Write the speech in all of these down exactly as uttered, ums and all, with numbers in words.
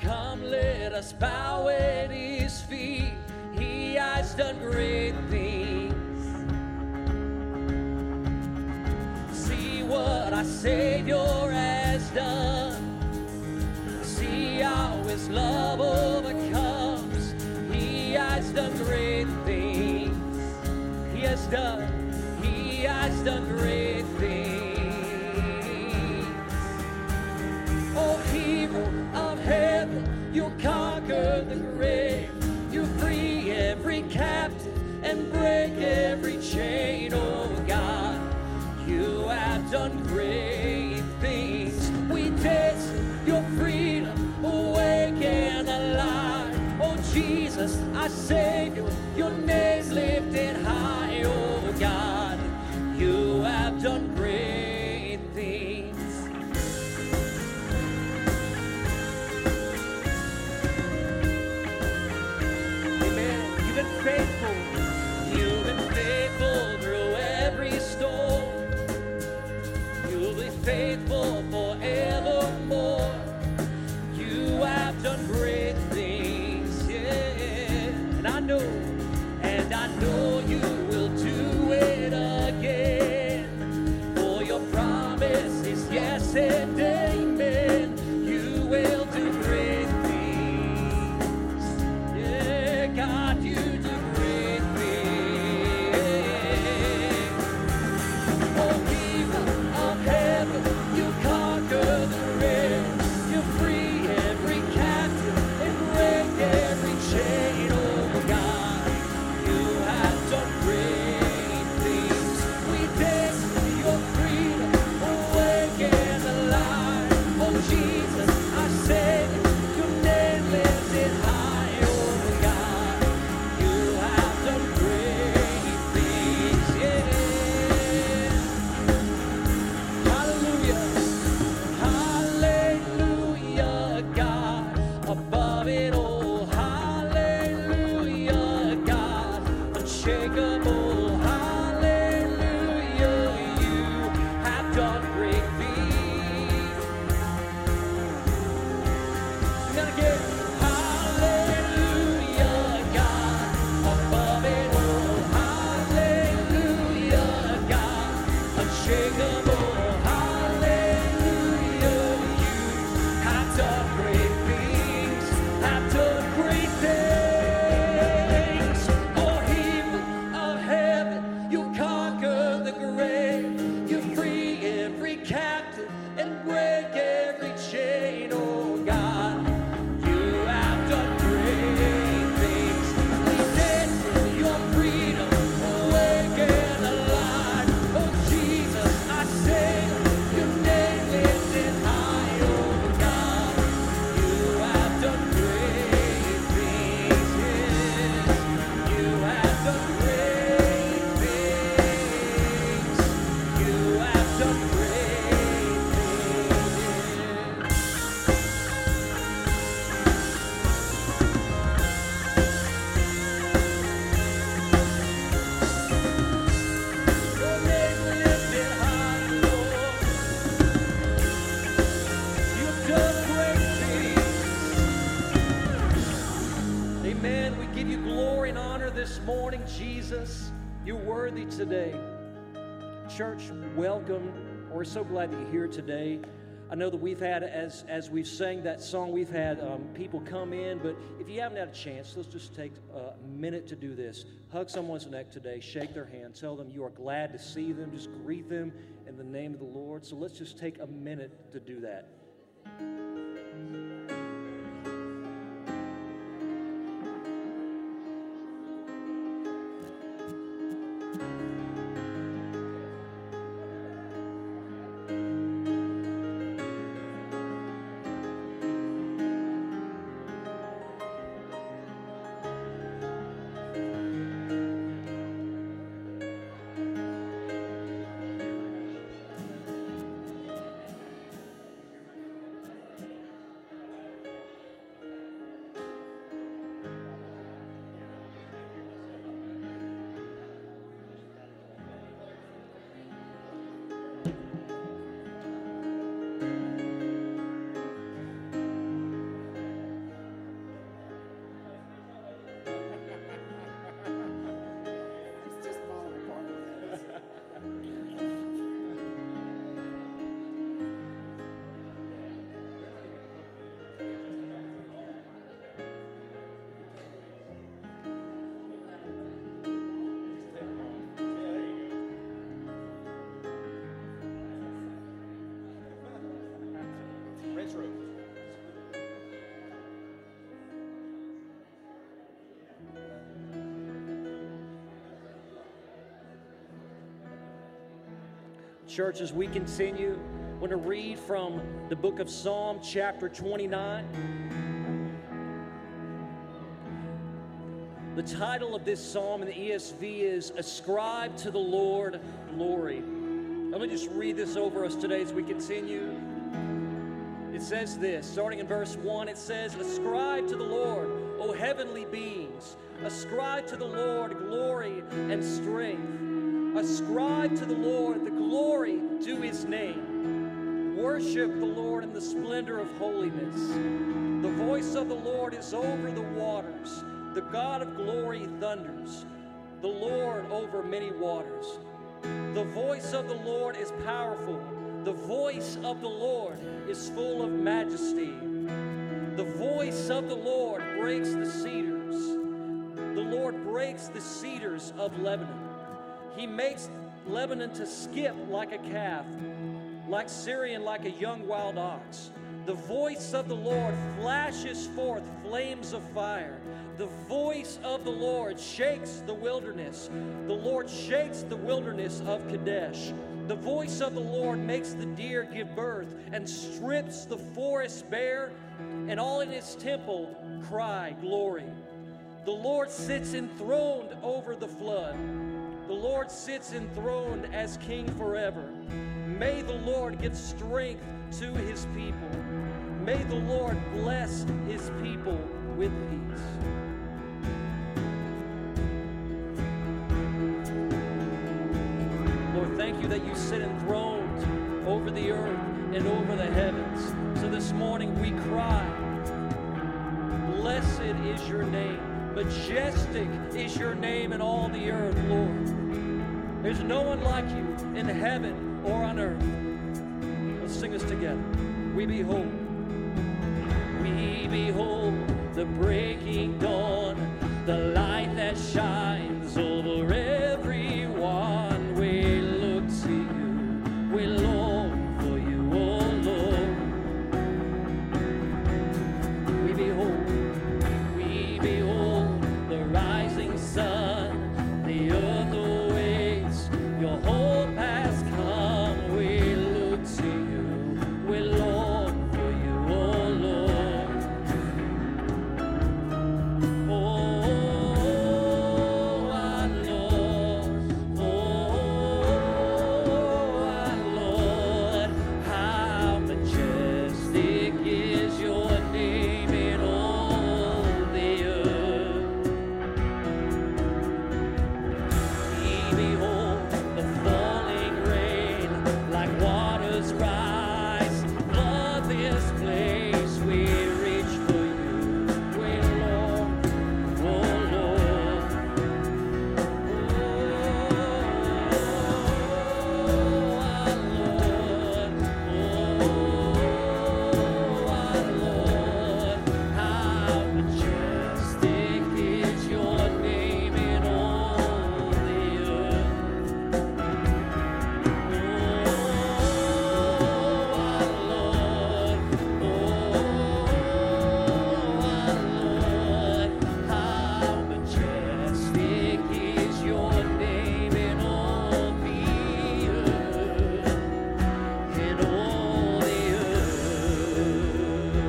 Come, let us bow at his feet. He has done great things. See what our Savior has done. See how his love overcomes. He has done great things. He has done, he has done great things. Oh, hero of heaven, you conquered the grave. You free every captive and break every chain. Oh God, you have done great things. We taste your freedom, awake and alive. Oh Jesus, our Savior, your name's lifted high. Oh God, you have done great things. Faithful, you've been faithful through every storm. You'll be faithful forevermore. You have done great things, yeah. And I know, and I know you will do it again. For your promise is yes and amen. You will do great things, yeah, God, you. Jesus, you're worthy today. Church, welcome. We're so glad that you're here today. I know that we've had, as as we've sang that song, we've had um, people come in, but if you haven't had a chance, let's just take a minute to do this. Hug someone's neck today, shake their hand, tell them you are glad to see them, just greet them in the name of the Lord. So let's just take a minute to do that. church, as we continue, I want to read from the book of Psalm, chapter twenty-nine. The title of this psalm in the E S V is Ascribe to the Lord Glory. Let me just read this over us today as we continue. It says this, starting in verse one, it says, Ascribe to the Lord, O heavenly beings. Ascribe to the Lord glory and strength. Ascribe to the Lord the glory due his name. Worship the Lord in the splendor of holiness. The voice of the Lord is over the waters. The God of glory thunders. The Lord over many waters. The voice of the Lord is powerful. The voice of the Lord is full of majesty. The voice of the Lord breaks the cedars. The Lord breaks the cedars of Lebanon. He makes Lebanon to skip like a calf, like Syrian like a young wild ox. The voice of the Lord flashes forth flames of fire. The voice of the Lord shakes the wilderness. The Lord shakes the wilderness of Kadesh. The voice of the Lord makes the deer give birth and strips the forest bare, and all in his temple cry glory. The Lord sits enthroned over the flood. The Lord sits enthroned as king forever. May the Lord give strength to his people. May the Lord bless his people with peace. Lord, thank you that you sit enthroned over the earth and over the heavens. So this morning we cry, blessed is your name. Majestic is your name in all the earth, Lord. There's no one like you in heaven or on earth. Let's sing this together. We behold, we behold the breaking dawn, the light that shines over everyone. We look to you, we long for you, oh Lord. We behold, we behold the rising sun, the earth awaits, your hope has come. We look to you, we long for you, oh Lord. Oh, our Lord, oh, our Lord, how majestic is your name in all the earth. We behold the falling rain, like waters rise, flood this place. We reach for you, we long, oh Lord. Oh, our Lord, oh, our Lord, how majestic is your name in all the earth. Oh, our Lord, oh, our Lord, how majestic is your name in all the earth, in all the earth.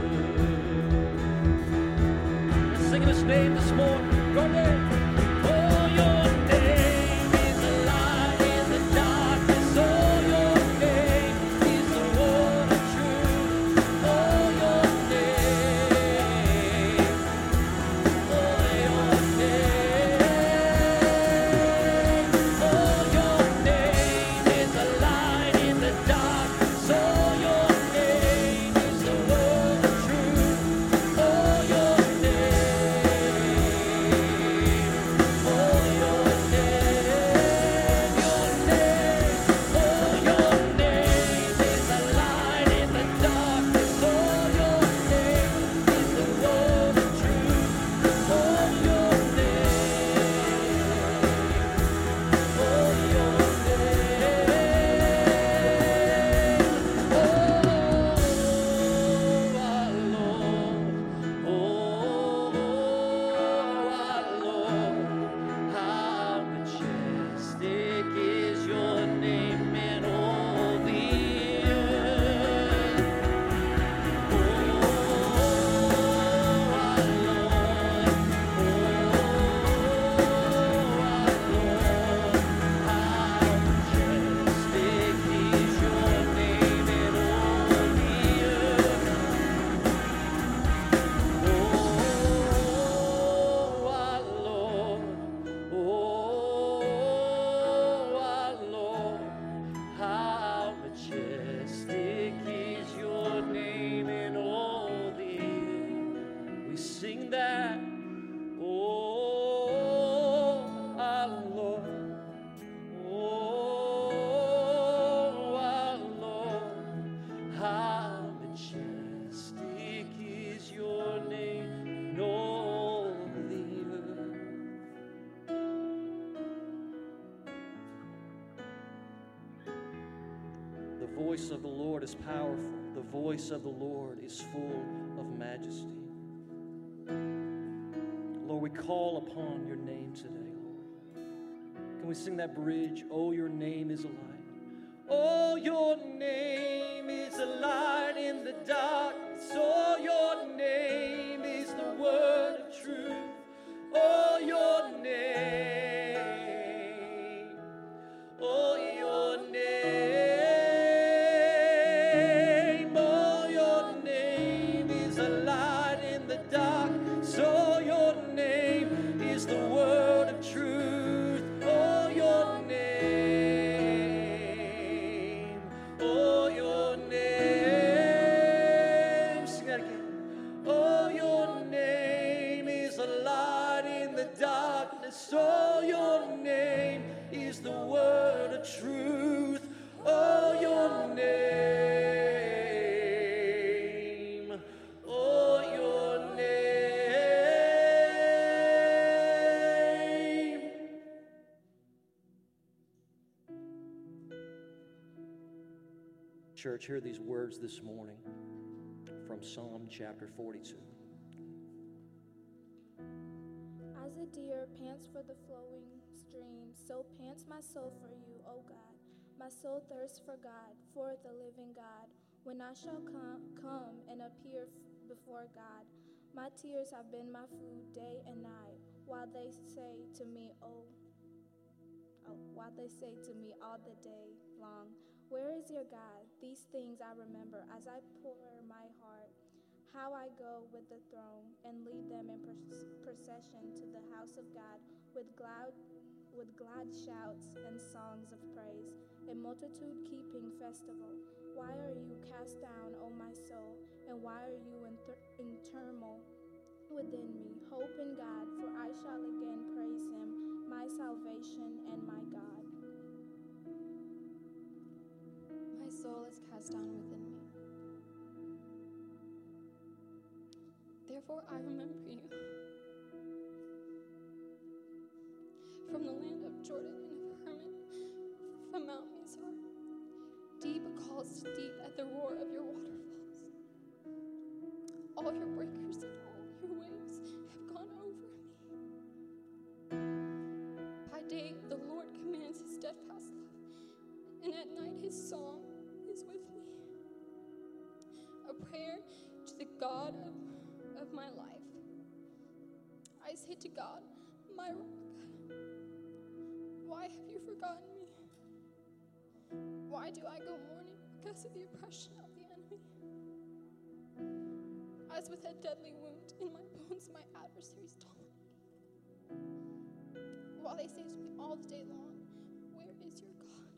Let's sing his name this morning. Your name. Oh, your name is the light in the darkness. Oh, your name is the word of truth. Oh, your name. Oh, your name. Oh, your name is the light in the darkness. Oh, your name is the word of truth. Oh, your name. voice of the Lord is powerful. The voice of the Lord is full of majesty. Lord, we call upon your name today, Lord. Can we sing that bridge? Oh, your name is a light. Oh, your name is a light in the darkness. Oh, your name is the word of truth. Oh, your name. Oh, your name. Oh, your name is a light in the dark. So your name is the word of truth. Oh, your name. Oh, your name. Sing that again. Oh, your name is a light in the darkness. Oh, your name is the word of truth. Oh, your name. Oh, your name. Church, hear these words this morning from Psalm chapter forty-two. As a deer pants for the flowing stream, so pants my soul for you, O God. My soul thirsts for God, for the living God. When I shall come, come and appear f- before God, my tears have been my food day and night, while they say to me, oh, oh, while they say to me all the day long, where is your God? These things I remember as I pour my heart, how I go with the throne and lead them in pros- procession to the house of God with glad, with glad shouts and songs of praise, a multitude keeping festival. Why are you cast down, O my soul, and why are you in, th- in turmoil within me? Hope in God, for I shall again praise him, my salvation and my God. My soul is cast down within me. Therefore I remember you. From the land of Jordan and of Hermon, from Mount Mizar, deep calls to deep at the roar of your waterfalls. All your breakers and all your waves have gone over me. By day the Lord commands his steadfast love, and at night his song is with me. A prayer to the God of, of my life. I say to God, my rock, why have you forgotten me? Why do I go mourning because of the oppression of the enemy? As with a deadly wound in my bones, my adversaries taunt me. While they say to me all the day long, where is your God?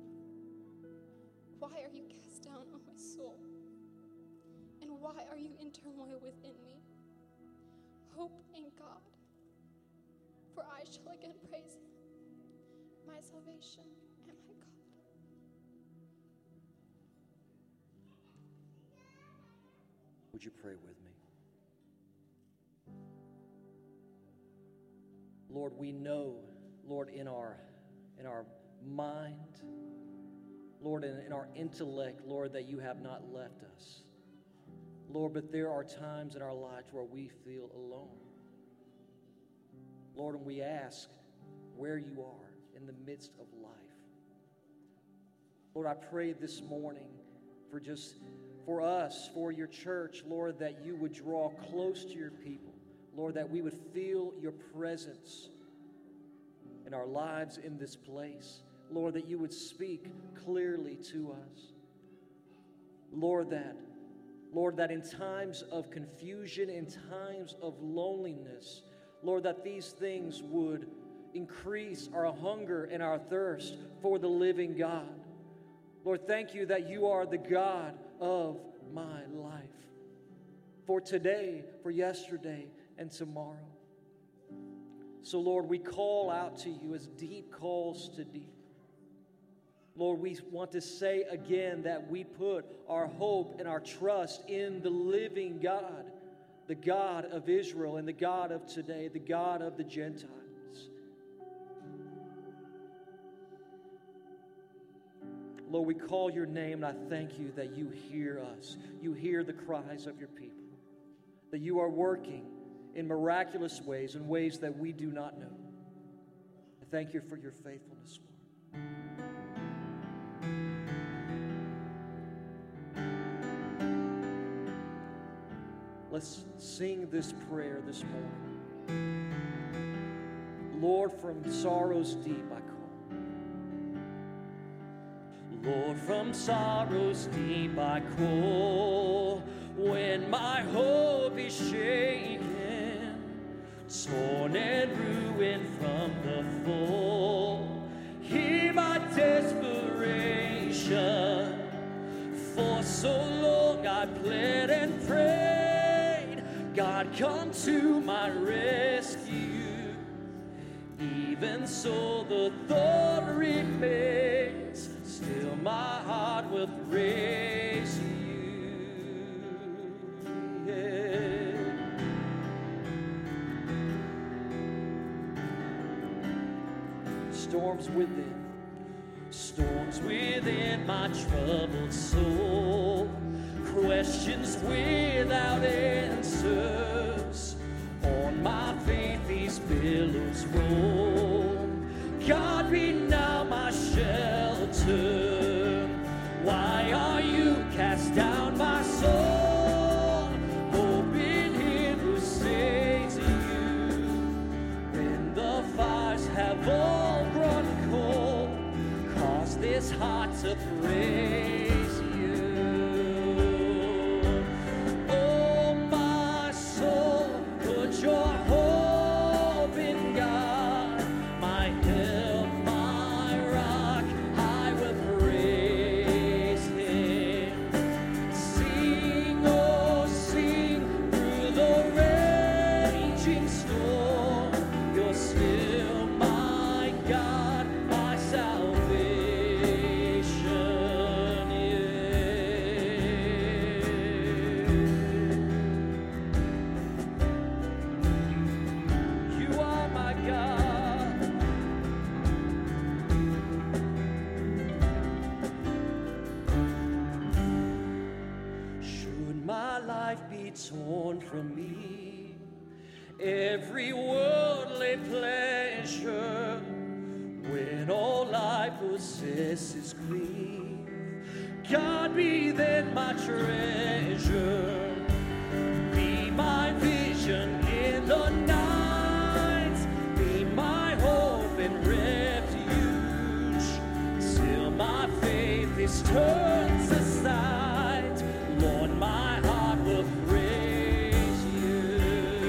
Why are you cast down, O my soul? And why are you in turmoil within me? Hope in God, for I shall again praise him, my salvation and my God. Would you pray with me? Lord, we know, Lord, in our in our mind, Lord, in, in our intellect, Lord, that you have not left us. Lord, but there are times in our lives where we feel alone. Lord, and we ask where you are in the midst of life. Lord, I pray this morning for just for us, for your church, Lord, that you would draw close to your people. Lord, that we would feel your presence in our lives in this place. Lord, that you would speak clearly to us. Lord, that, Lord, that in times of confusion, in times of loneliness, Lord, that these things would increase our hunger and our thirst for the living God. Lord, thank you that you are the God of my life, for today, for yesterday, and tomorrow. So, Lord, we call out to you as deep calls to deep. Lord, we want to say again that we put our hope and our trust in the living God, the God of Israel and the God of today, the God of the Gentiles. Lord, we call your name, and I thank you that you hear us. You hear the cries of your people, that you are working in miraculous ways, in ways that we do not know. I thank you for your faithfulness, Lord. Let's sing this prayer this morning. Lord, from sorrow's deep I call. Lord, from sorrow's deep I call. When my hope is shaken, torn and ruined from the fall, hear my desperation. For so long I pled and prayed, God, come to my rescue. Even so the thought remains, still my heart will praise you. Yeah. Storms within, storms within my troubled soul, questions without answers. On my faith these billows roll. God be now my shelter. Why are you cast down, my soul? Hope in him who saves you. When the fires have all grown cold, cause this heart to praise you. Oh, my soul, put your hope in God, my help, my rock, I will praise him. Sing, oh, sing through the raging storm, you're still my God, my salvation, yeah. You are my God. Should my life be torn from me, every worldly pleasure, when all I possess is grief, God be then my treasure, be my vision in the night, be my hope and refuge, till my faith is turned aside, Lord, my heart will praise you.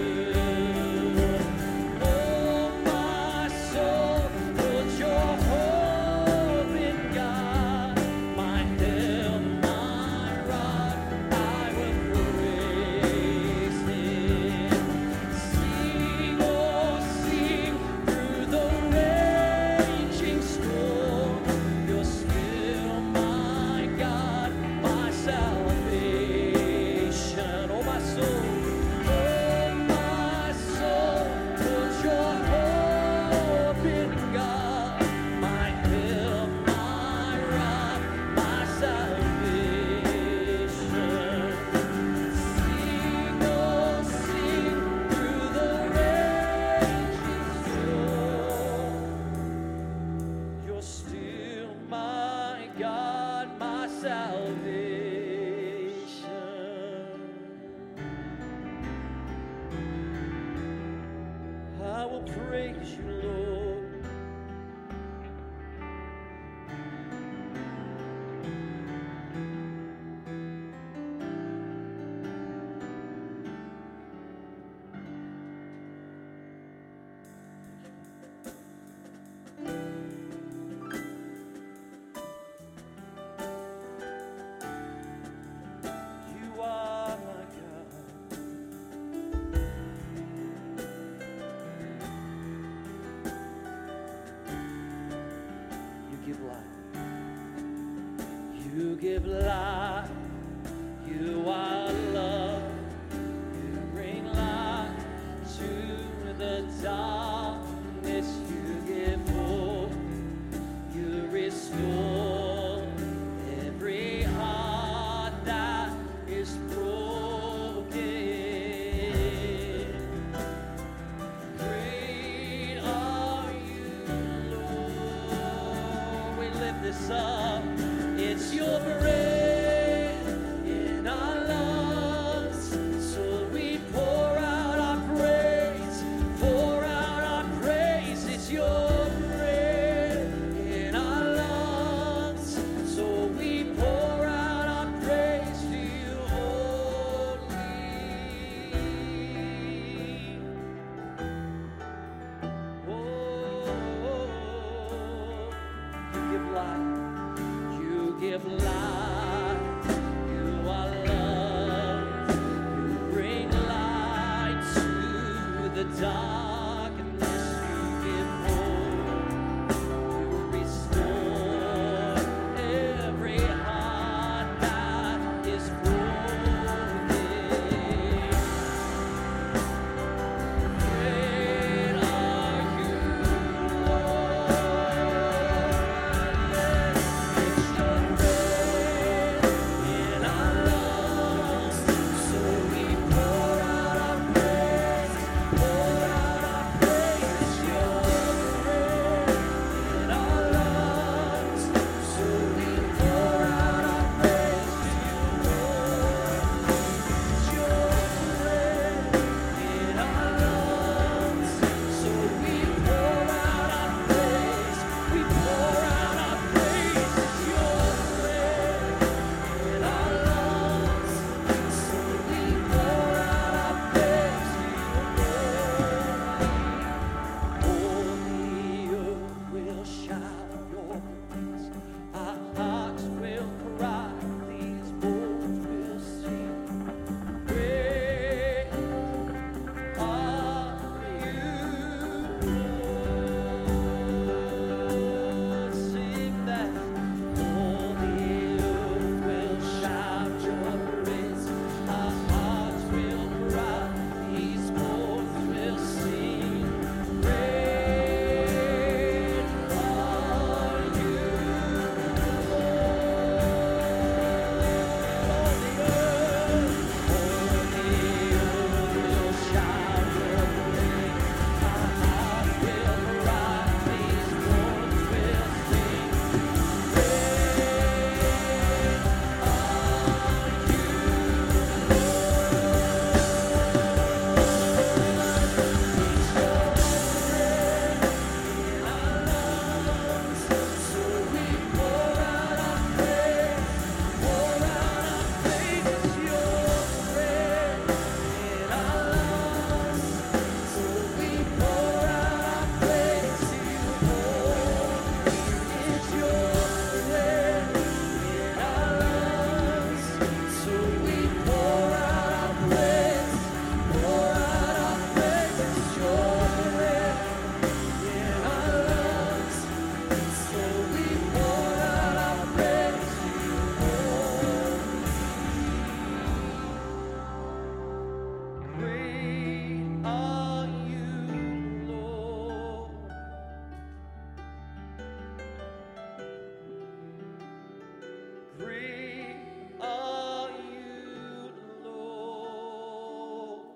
Oh, my soul, put your hope in God, my help, my rock, I will praise him. Sing, oh, sing through the raging storm, you're still my God, my salvation. Oh, my soul, oh, my soul, put your hope in God, my help, my rock, my salvation. Sing, oh, sing through the raging storm, you're still my God, my salvation. I will praise you, Lord. You are my God. You give life. You give life. You are love. You bring light to the darkness. You give hope. You restore light. You give light. You are love. You bring light to the darkness. You give hope. You restore every heart that is broken. Great are you, Lord. It's your breath in our lungs, so we pour out our praise, pour out our praise. It's your breath in our lungs, so we pour out our praise to you, Lord. It's your breath in our lungs, so we pour out our praise. We pour out our praise. It's your breath in our lungs, so we pour out our praise to you, Lord. All the earth will shout your praise. Our hearts will cry. These bones will sing. Great are you, Lord. Sing that. All the earth will shout your praise. Our hearts will cry. These bones will sing. Great are you, Great are you, Lord. Great are you, Lord.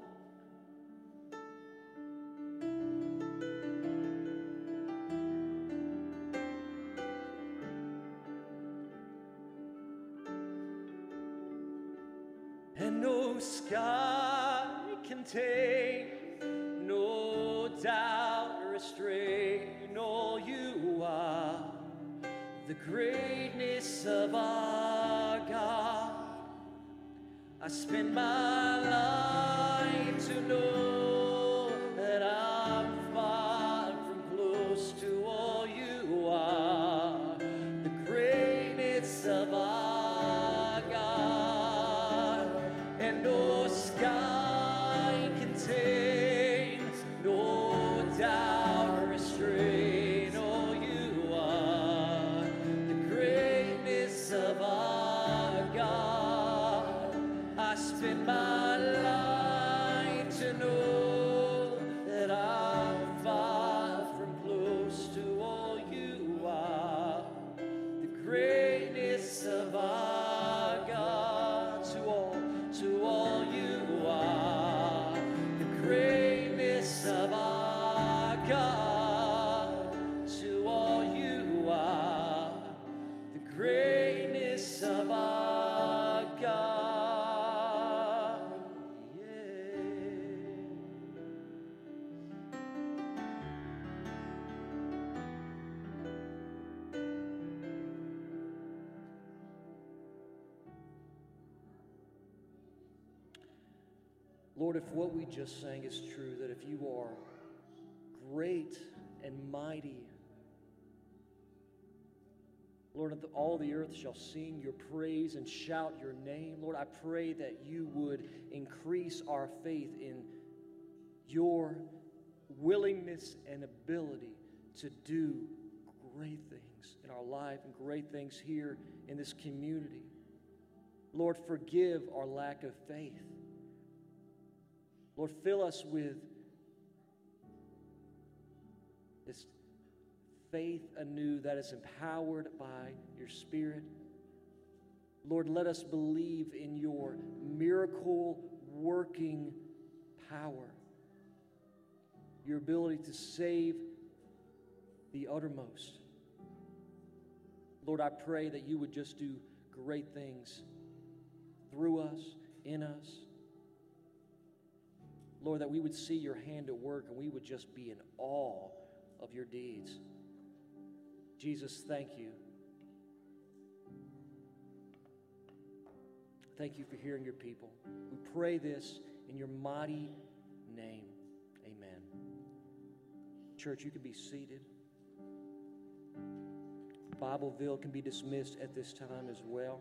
And no sky contain, no doubt restrain all you are. The greatness of our God. I spend my life to know that I'm far from close to all you are. The greatness of our God. And no sky contains, no doubt restrain all you are. The greatness of our God. I spend my life to know that I'm far from close to all you are. The greatness of our God. To all, to all you are. The greatness of our God. To all you are. The greatness of our God. Yeah. Lord, if what we just sang is true, that if you are great and mighty, Lord, all the earth shall sing your praise and shout your name. Lord, I pray that you would increase our faith in your willingness and ability to do great things in our life and great things here in this community. Lord, forgive our lack of faith. Lord, fill us with this faith anew that is empowered by your Spirit. Lord, let us believe in your miracle-working power, your ability to save the uttermost. Lord, I pray that you would just do great things through us, in us. Lord, that we would see your hand at work and we would just be in awe of your deeds. Jesus, thank you. Thank you for hearing your people. We pray this in your mighty name. Amen. Church, you can be seated. Bibleville can be dismissed at this time as well.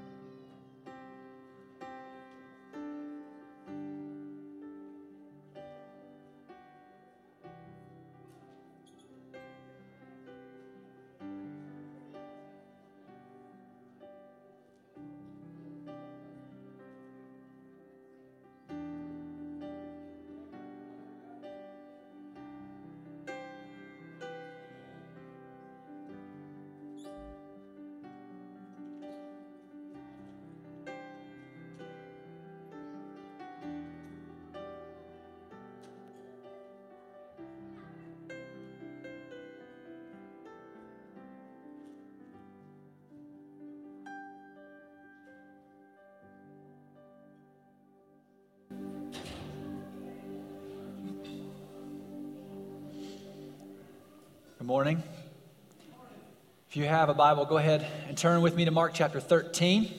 Good morning. If you have a Bible, go ahead and turn with me to Mark chapter thirteen.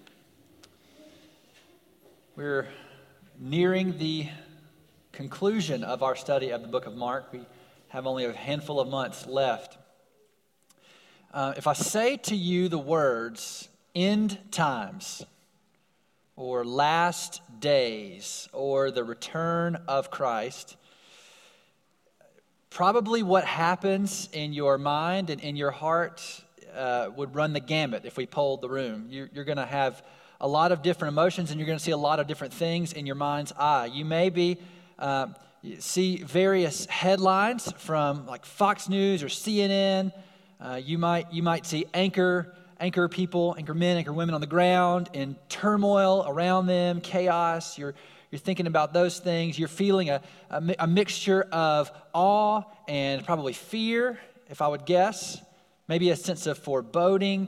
We're nearing the conclusion of our study of the book of Mark. We have only a handful of months left. Uh, if I say to you the words end times, or last days, or the return of Christ, probably what happens in your mind and in your heart uh, would run the gamut if we polled the room. You're, you're going to have a lot of different emotions, and you're going to see a lot of different things in your mind's eye. You may be uh, see various headlines from like Fox News or C N N. Uh, you might you might see anchor anchor people, anchor men, anchor women on the ground in turmoil around them, chaos. You're You're thinking about those things. You're feeling a, a, a mixture of awe and probably fear, if I would guess. Maybe a sense of foreboding.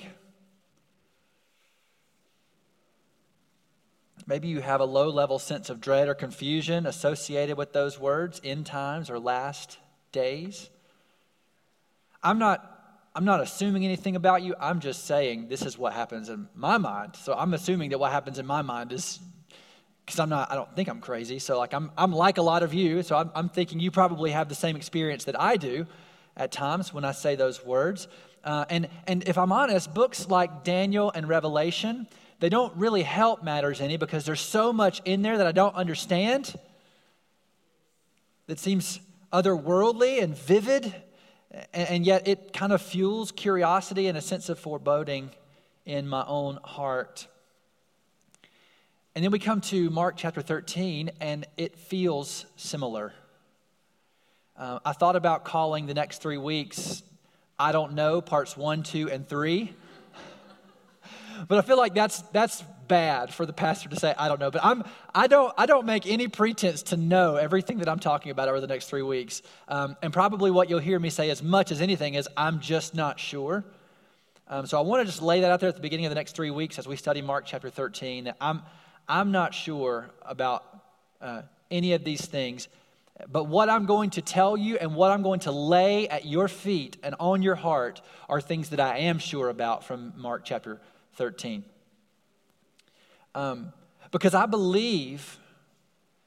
Maybe you have a low-level sense of dread or confusion associated with those words, end times or last days. I'm not, I'm not assuming anything about you. I'm just saying this is what happens in my mind. So I'm assuming that what happens in my mind is, because I'm not, I don't think I'm crazy. So like I'm, I'm like a lot of you. So I'm, I'm thinking you probably have the same experience that I do at times when I say those words. Uh, and and if I'm honest, books like Daniel and Revelation, they don't really help matters any because there's so much in there that I don't understand. That seems otherworldly and vivid, and, and yet it kind of fuels curiosity and a sense of foreboding in my own heart. And then we come to Mark chapter thirteen, and it feels similar. Uh, I thought about calling the next three weeks, I don't know, parts one, two, and three. But I feel like that's that's bad for the pastor to say, I don't know. But I'm I don't I don't make any pretense to know everything that I'm talking about over the next three weeks. Um, and probably what you'll hear me say as much as anything is, I'm just not sure. Um, so I want to just lay that out there at the beginning of the next three weeks as we study Mark chapter thirteen. That I'm I'm not sure about uh, any of these things, but what I'm going to tell you and what I'm going to lay at your feet and on your heart are things that I am sure about from Mark chapter thirteen. Um, because I believe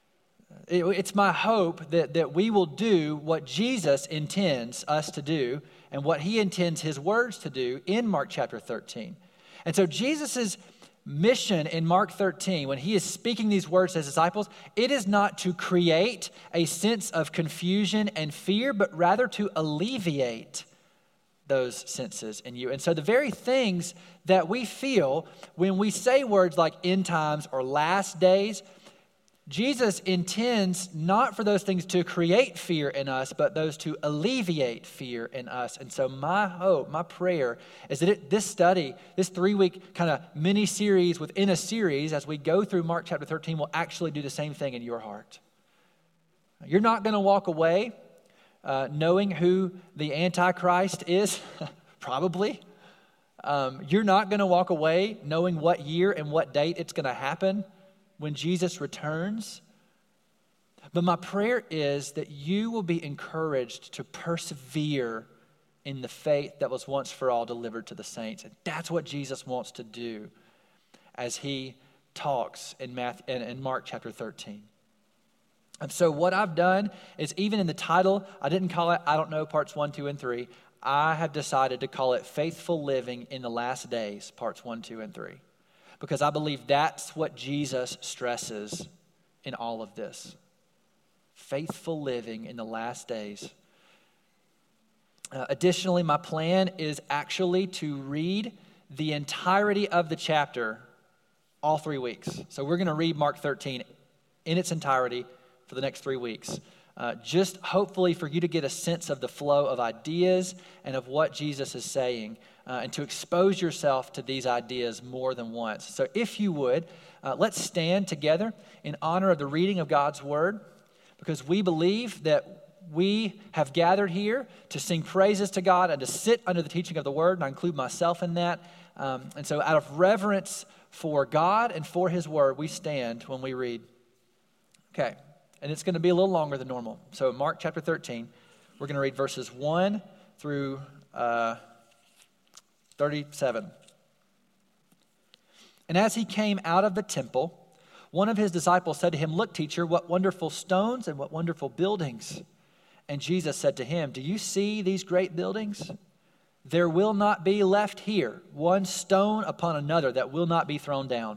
It, it's my hope that, that we will do what Jesus intends us to do and what he intends his words to do in Mark chapter thirteen. And so Jesus' mission in Mark thirteen, when he is speaking these words to his disciples, it is not to create a sense of confusion and fear, but rather to alleviate those senses in you. And so the very things that we feel when we say words like end times or last days, Jesus intends not for those things to create fear in us, but those to alleviate fear in us. And so my hope, my prayer is that it, this study, this three-week kind of mini-series within a series as we go through Mark chapter thirteen will actually do the same thing in your heart. You're not going to walk away uh, knowing who the Antichrist is, probably. Um, you're not going to walk away knowing what year and what date it's going to happen when Jesus returns. But my prayer is that you will be encouraged to persevere in the faith that was once for all delivered to the saints. And that's what Jesus wants to do as he talks in, Matthew, in, in Mark chapter thirteen. And so what I've done is, even in the title, I didn't call it, I don't know, parts one, two, and three. I have decided to call it Faithful Living in the Last Days, parts one, two, and three. Because I believe that's what Jesus stresses in all of this. Faithful living in the last days. Uh, additionally, my plan is actually to read the entirety of the chapter all three weeks. So we're going to read Mark thirteen in its entirety for the next three weeks. Uh, just hopefully for you to get a sense of the flow of ideas and of what Jesus is saying, uh, and to expose yourself to these ideas more than once. So if you would, uh, let's stand together in honor of the reading of God's word, because we believe that we have gathered here to sing praises to God and to sit under the teaching of the word, and I include myself in that. Um, and so out of reverence for God and for his word, we stand when we read. Okay. And it's going to be a little longer than normal. So Mark chapter thirteen, we're going to read verses one through uh, thirty-seven. And as he came out of the temple, one of his disciples said to him, "Look, teacher, what wonderful stones and what wonderful buildings." And Jesus said to him, "Do you see these great buildings? There will not be left here one stone upon another that will not be thrown down."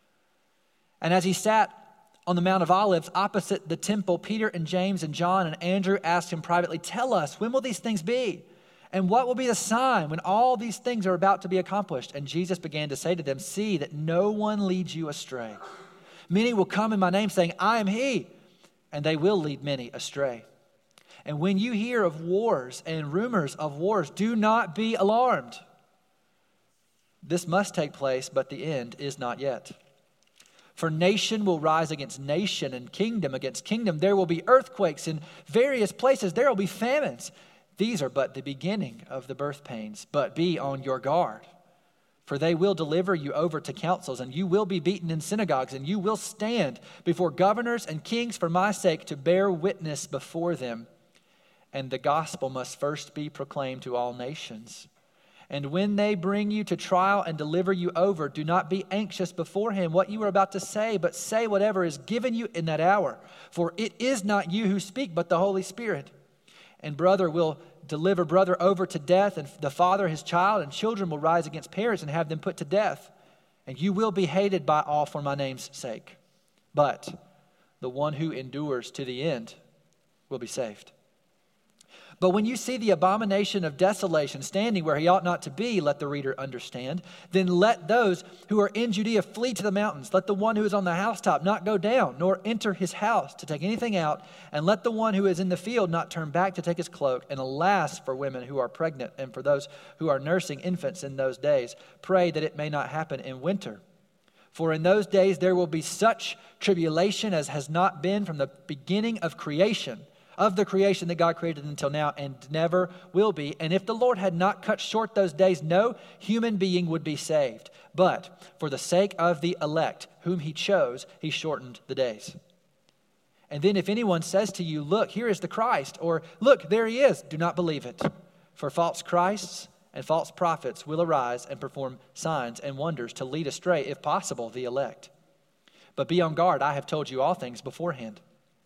And as he sat on the Mount of Olives, opposite the temple, Peter and James and John and Andrew asked him privately, "Tell us, when will these things be? And what will be the sign when all these things are about to be accomplished?" And Jesus began to say to them, "See that no one leads you astray. Many will come in my name saying, 'I am he,' and they will lead many astray. And when you hear of wars and rumors of wars, do not be alarmed. This must take place, but the end is not yet. For nation will rise against nation and kingdom against kingdom. There will be earthquakes in various places. There will be famines. These are but the beginning of the birth pains. But be on your guard. For they will deliver you over to councils, and you will be beaten in synagogues, and you will stand before governors and kings for my sake to bear witness before them. And the gospel must first be proclaimed to all nations. And when they bring you to trial and deliver you over, do not be anxious beforehand what you are about to say, but say whatever is given you in that hour. For it is not you who speak, but the Holy Spirit. And brother will deliver brother over to death, and the father his child, and children will rise against parents and have them put to death. And you will be hated by all for my name's sake. But the one who endures to the end will be saved. But when you see the abomination of desolation standing where he ought not to be," let the reader understand, "then let those who are in Judea flee to the mountains. Let the one who is on the housetop not go down, nor enter his house to take anything out. And let the one who is in the field not turn back to take his cloak. And alas for women who are pregnant and for those who are nursing infants in those days. Pray that it may not happen in winter. For in those days there will be such tribulation as has not been from the beginning of creation, of the creation that God created until now, and never will be. And if the Lord had not cut short those days, no human being would be saved. But for the sake of the elect, whom he chose, he shortened the days. And then if anyone says to you, 'Look, here is the Christ,' or 'Look, there he is,' do not believe it. For false Christs and false prophets will arise and perform signs and wonders to lead astray, if possible, the elect. But be on guard, I have told you all things beforehand.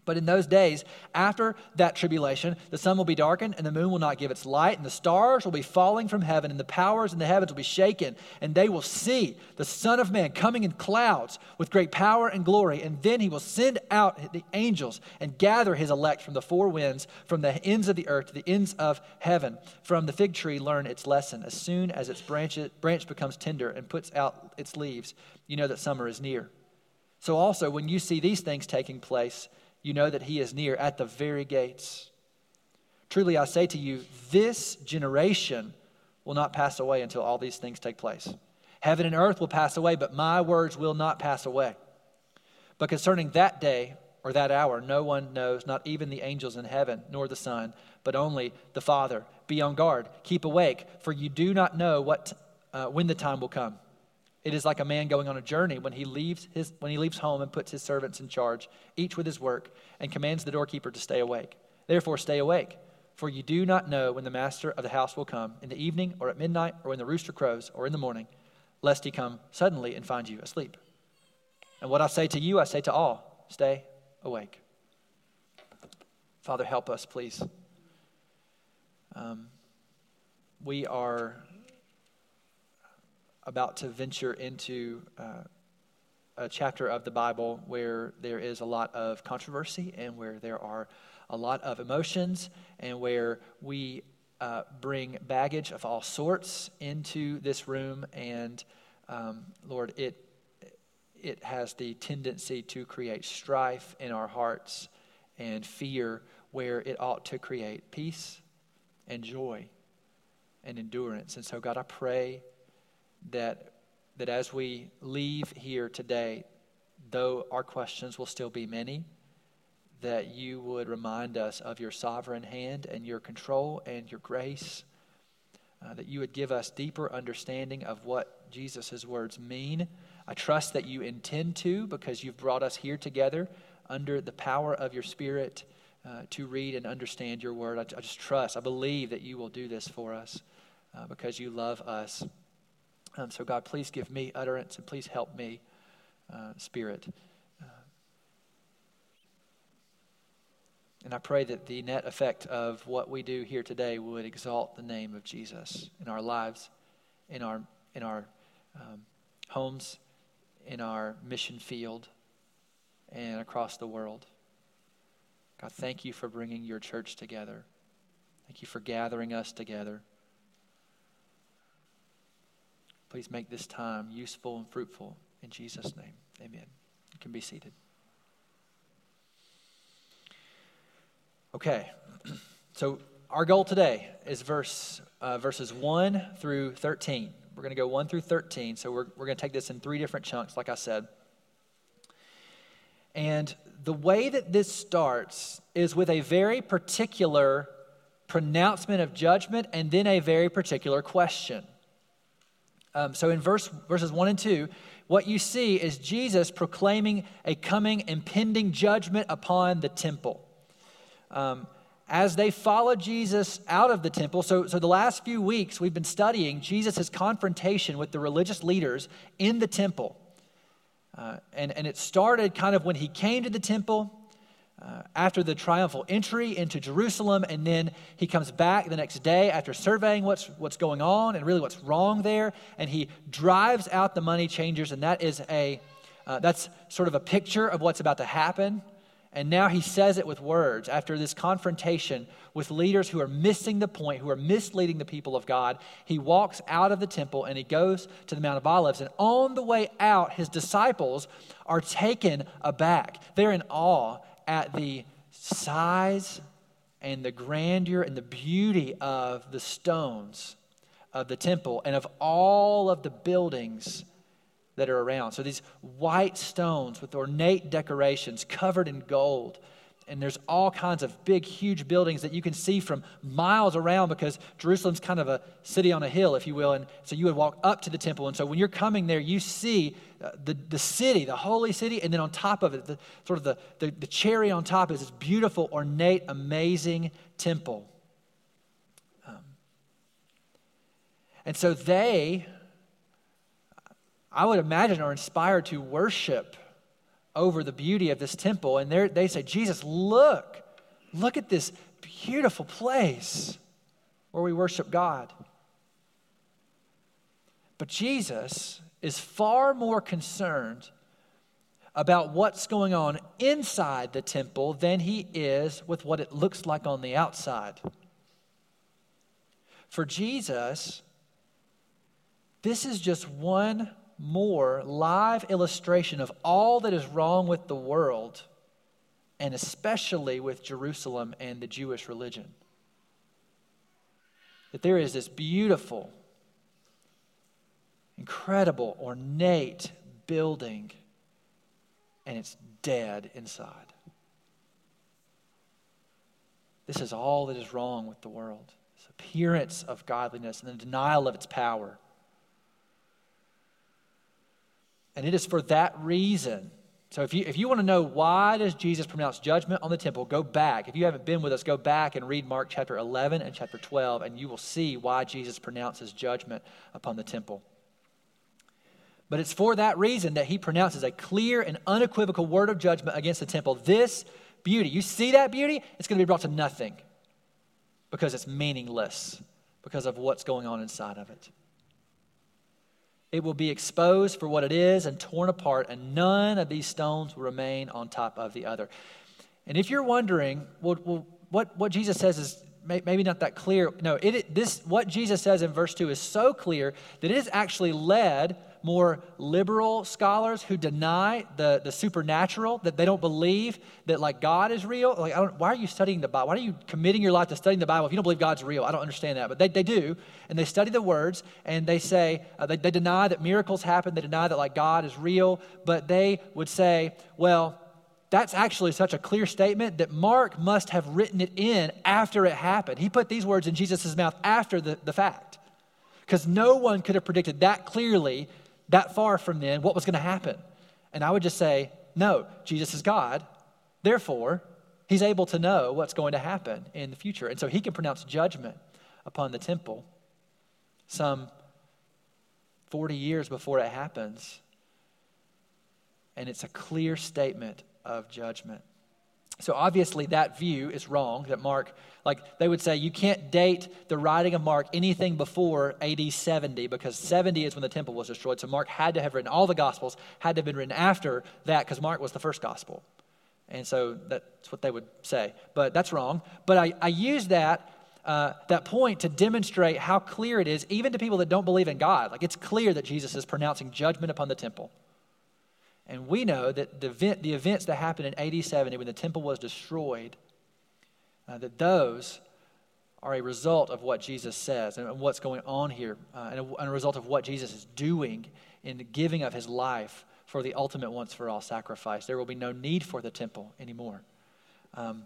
But in those days, after that tribulation, the sun will be darkened, and the moon will not give its light, and the stars will be falling from heaven, and the powers in the heavens will be shaken, and they will see the Son of Man coming in clouds with great power and glory. And then he will send out the angels and gather his elect from the four winds, from the ends of the earth to the ends of heaven. From the fig tree learn its lesson. As soon as its branch, branch becomes tender and puts out its leaves, you know that summer is near. So also, when you see these things taking place, you know that he is near at the very gates. Truly I say to you, this generation will not pass away until all these things take place. Heaven and earth will pass away, but my words will not pass away. But concerning that day or that hour, no one knows, not even the angels in heaven, nor the Son, but only the Father. Be on guard, keep awake, for you do not know what uh, when the time will come. It is like a man going on a journey when he leaves his when he leaves home and puts his servants in charge, each with his work, and commands the doorkeeper to stay awake. Therefore stay awake, for you do not know when the master of the house will come, in the evening or at midnight or when the rooster crows or in the morning, lest he come suddenly and find you asleep. And what I say to you, I say to all, stay awake. Father, help us, please. Um, we are about to venture into uh, a chapter of the Bible where there is a lot of controversy and where there are a lot of emotions and where we uh, bring baggage of all sorts into this room. And um, Lord, it it has the tendency to create strife in our hearts and fear where it ought to create peace and joy and endurance. And so, God, I pray that that as we leave here today, though our questions will still be many, that you would remind us of your sovereign hand and your control and your grace, uh, that you would give us deeper understanding of what Jesus' words mean. I trust that you intend to, because you've brought us here together under the power of your Spirit uh, to read and understand your word. I, I just trust, I believe that you will do this for us uh, because you love us. Um, so God, please give me utterance and please help me, uh, Spirit. Uh, and I pray that the net effect of what we do here today would exalt the name of Jesus in our lives, in our in our um, homes, in our mission field, and across the world. God, thank you for bringing your church together. Thank you for gathering us together. Please make this time useful and fruitful. In Jesus' name, amen. You can be seated. Okay, so our goal today is verse uh, verses one through thirteen. We're going to go one through thirteen, so we're, we're going to take this in three different chunks, like I said. And the way that this starts is with a very particular pronouncement of judgment and then a very particular question. Um, so in verse verses one and two, what you see is Jesus proclaiming a coming impending judgment upon the temple. Um, as they follow Jesus out of the temple, so, so the last few weeks we've been studying Jesus' confrontation with the religious leaders in the temple. Uh, and, and it started kind of when he came to the temple, Uh, after the triumphal entry into Jerusalem, and then he comes back the next day after surveying what's what's going on and really what's wrong there, and he drives out the money changers, and that is a uh, that's sort of a picture of what's about to happen. And now he says it with words after this confrontation with leaders who are missing the point, who are misleading the people of God. He walks out of the temple and he goes to the Mount of Olives, and on the way out, his disciples are taken aback. They're in awe at the size and the grandeur and the beauty of the stones of the temple and of all of the buildings that are around. So these white stones with ornate decorations covered in gold. And there's all kinds of big, huge buildings that you can see from miles around, because Jerusalem's kind of a city on a hill, if you will. And so you would walk up to the temple. And so when you're coming there, you see the, the city, the holy city. And then on top of it, the, sort of the, the, the cherry on top is this beautiful, ornate, amazing temple. Um, and so they, I would imagine, are inspired to worship over the beauty of this temple, and they say, Jesus, look, look at this beautiful place where we worship God. But Jesus is far more concerned about what's going on inside the temple than he is with what it looks like on the outside. For Jesus, this is just one more live illustration of all that is wrong with the world, and especially with Jerusalem and the Jewish religion. That there is this beautiful, incredible, ornate building, and it's dead inside. This is all that is wrong with the world. This appearance of godliness and the denial of its power. And it is for that reason. So if you if you want to know why does Jesus pronounce judgment on the temple, go back. If you haven't been with us, go back and read Mark chapter eleven and chapter twelve, and you will see why Jesus pronounces judgment upon the temple. But it's for that reason that he pronounces a clear and unequivocal word of judgment against the temple. This beauty, you see that beauty? It's going to be brought to nothing because it's meaningless because of what's going on inside of it. It will be exposed for what it is and torn apart, and none of these stones will remain on top of the other. And if you're wondering, well, well what, what Jesus says is maybe not that clear. No, it, this what Jesus says in verse two is so clear that it has actually led more liberal scholars who deny the, the supernatural, that they don't believe that like God is real. Like, I don't, why are you studying the Bible? Why are you committing your life to studying the Bible if you don't believe God's real? I don't understand that. But they, they do, and they study the words, and they say, uh, they, they deny that miracles happen. They deny that like God is real. But they would say, well, that's actually such a clear statement that Mark must have written it in after it happened. He put these words in Jesus' mouth after the, the fact. Because no one could have predicted that clearly, that far from then, what was going to happen. And I would just say, no, Jesus is God. Therefore, he's able to know what's going to happen in the future. And so he can pronounce judgment upon the temple some forty years before it happens. And it's a clear statement of judgment. So obviously that view is wrong, that Mark, like they would say you can't date the writing of Mark anything before A D seventy because seventy is when the temple was destroyed. So Mark had to have written, all the Gospels had to have been written after that because Mark was the first Gospel. And so that's what they would say. But that's wrong. But I, I use that uh, that point to demonstrate how clear it is, even to people that don't believe in God. Like it's clear that Jesus is pronouncing judgment upon the temple. And we know that the, event, the events that happened in A D seventy when the temple was destroyed, uh, that those are a result of what Jesus says and what's going on here, uh, and, a, and a result of what Jesus is doing in the giving of his life for the ultimate once-for-all sacrifice. There will be no need for the temple anymore. Um,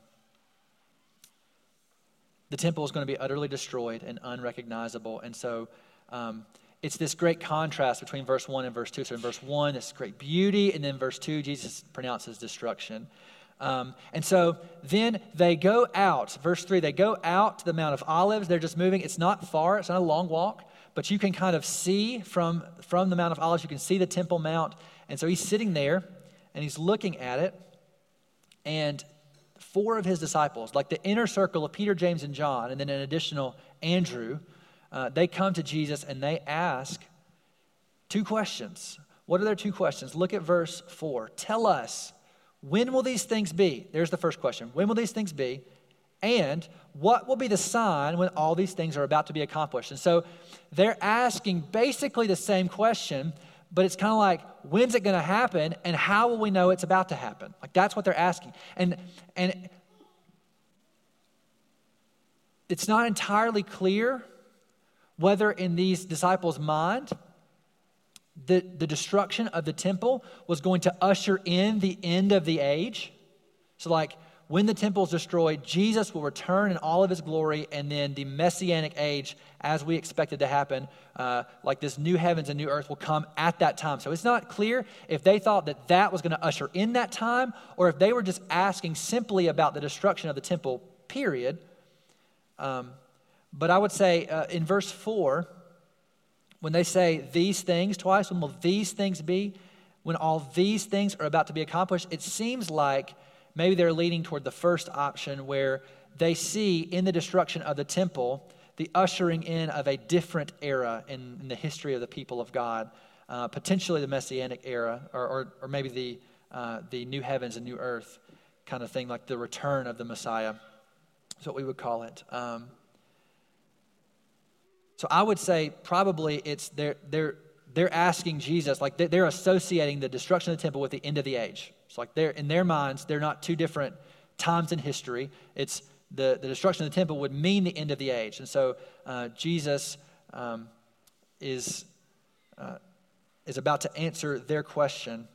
the temple is going to be utterly destroyed and unrecognizable. And so um, it's this great contrast between verse one and verse two. So in verse one, it's great beauty, and then verse two, Jesus pronounces destruction. Um, and so then they go out, verse three, they go out to the Mount of Olives. They're just moving. It's not far. It's not a long walk, but you can kind of see from, from the Mount of Olives, you can see the Temple Mount. And so he's sitting there, and he's looking at it, and four of his disciples, like the inner circle of Peter, James, and John, and then an additional Andrew, uh, they come to Jesus, and they ask two questions. What are their two questions? Look at verse four. Tell us, when will these things be? There's the first question. When will these things be? And what will be the sign when all these things are about to be accomplished? And so they're asking basically the same question, but it's kind of like, when's it going to happen? And how will we know it's about to happen? Like that's what they're asking. And, and it's not entirely clear whether in these disciples' mind, The, the destruction of the temple was going to usher in the end of the age. So like when the temple is destroyed, Jesus will return in all of his glory, and then the Messianic age, as we expected to happen, uh, like this new heavens and new earth will come at that time. So it's not clear if they thought that that was going to usher in that time, or if they were just asking simply about the destruction of the temple, period. Um, but I would say uh, in verse four, when they say these things twice, when will these things be? when all these things are about to be accomplished, it seems like maybe they're leaning toward the first option where they see in the destruction of the temple the ushering in of a different era in, in the history of the people of God, uh, potentially the Messianic era, or, or, or maybe the, uh, the new heavens and new earth kind of thing, like the return of the Messiah. That's what we would call it. Um, so I would say probably it's they're, they're, they're asking Jesus, like they're associating the destruction of the temple with the end of the age. It's like they're in their minds, they're not two different times in history. It's the, the destruction of the temple would mean the end of the age. And so uh, Jesus um, is, uh, is about to answer their question.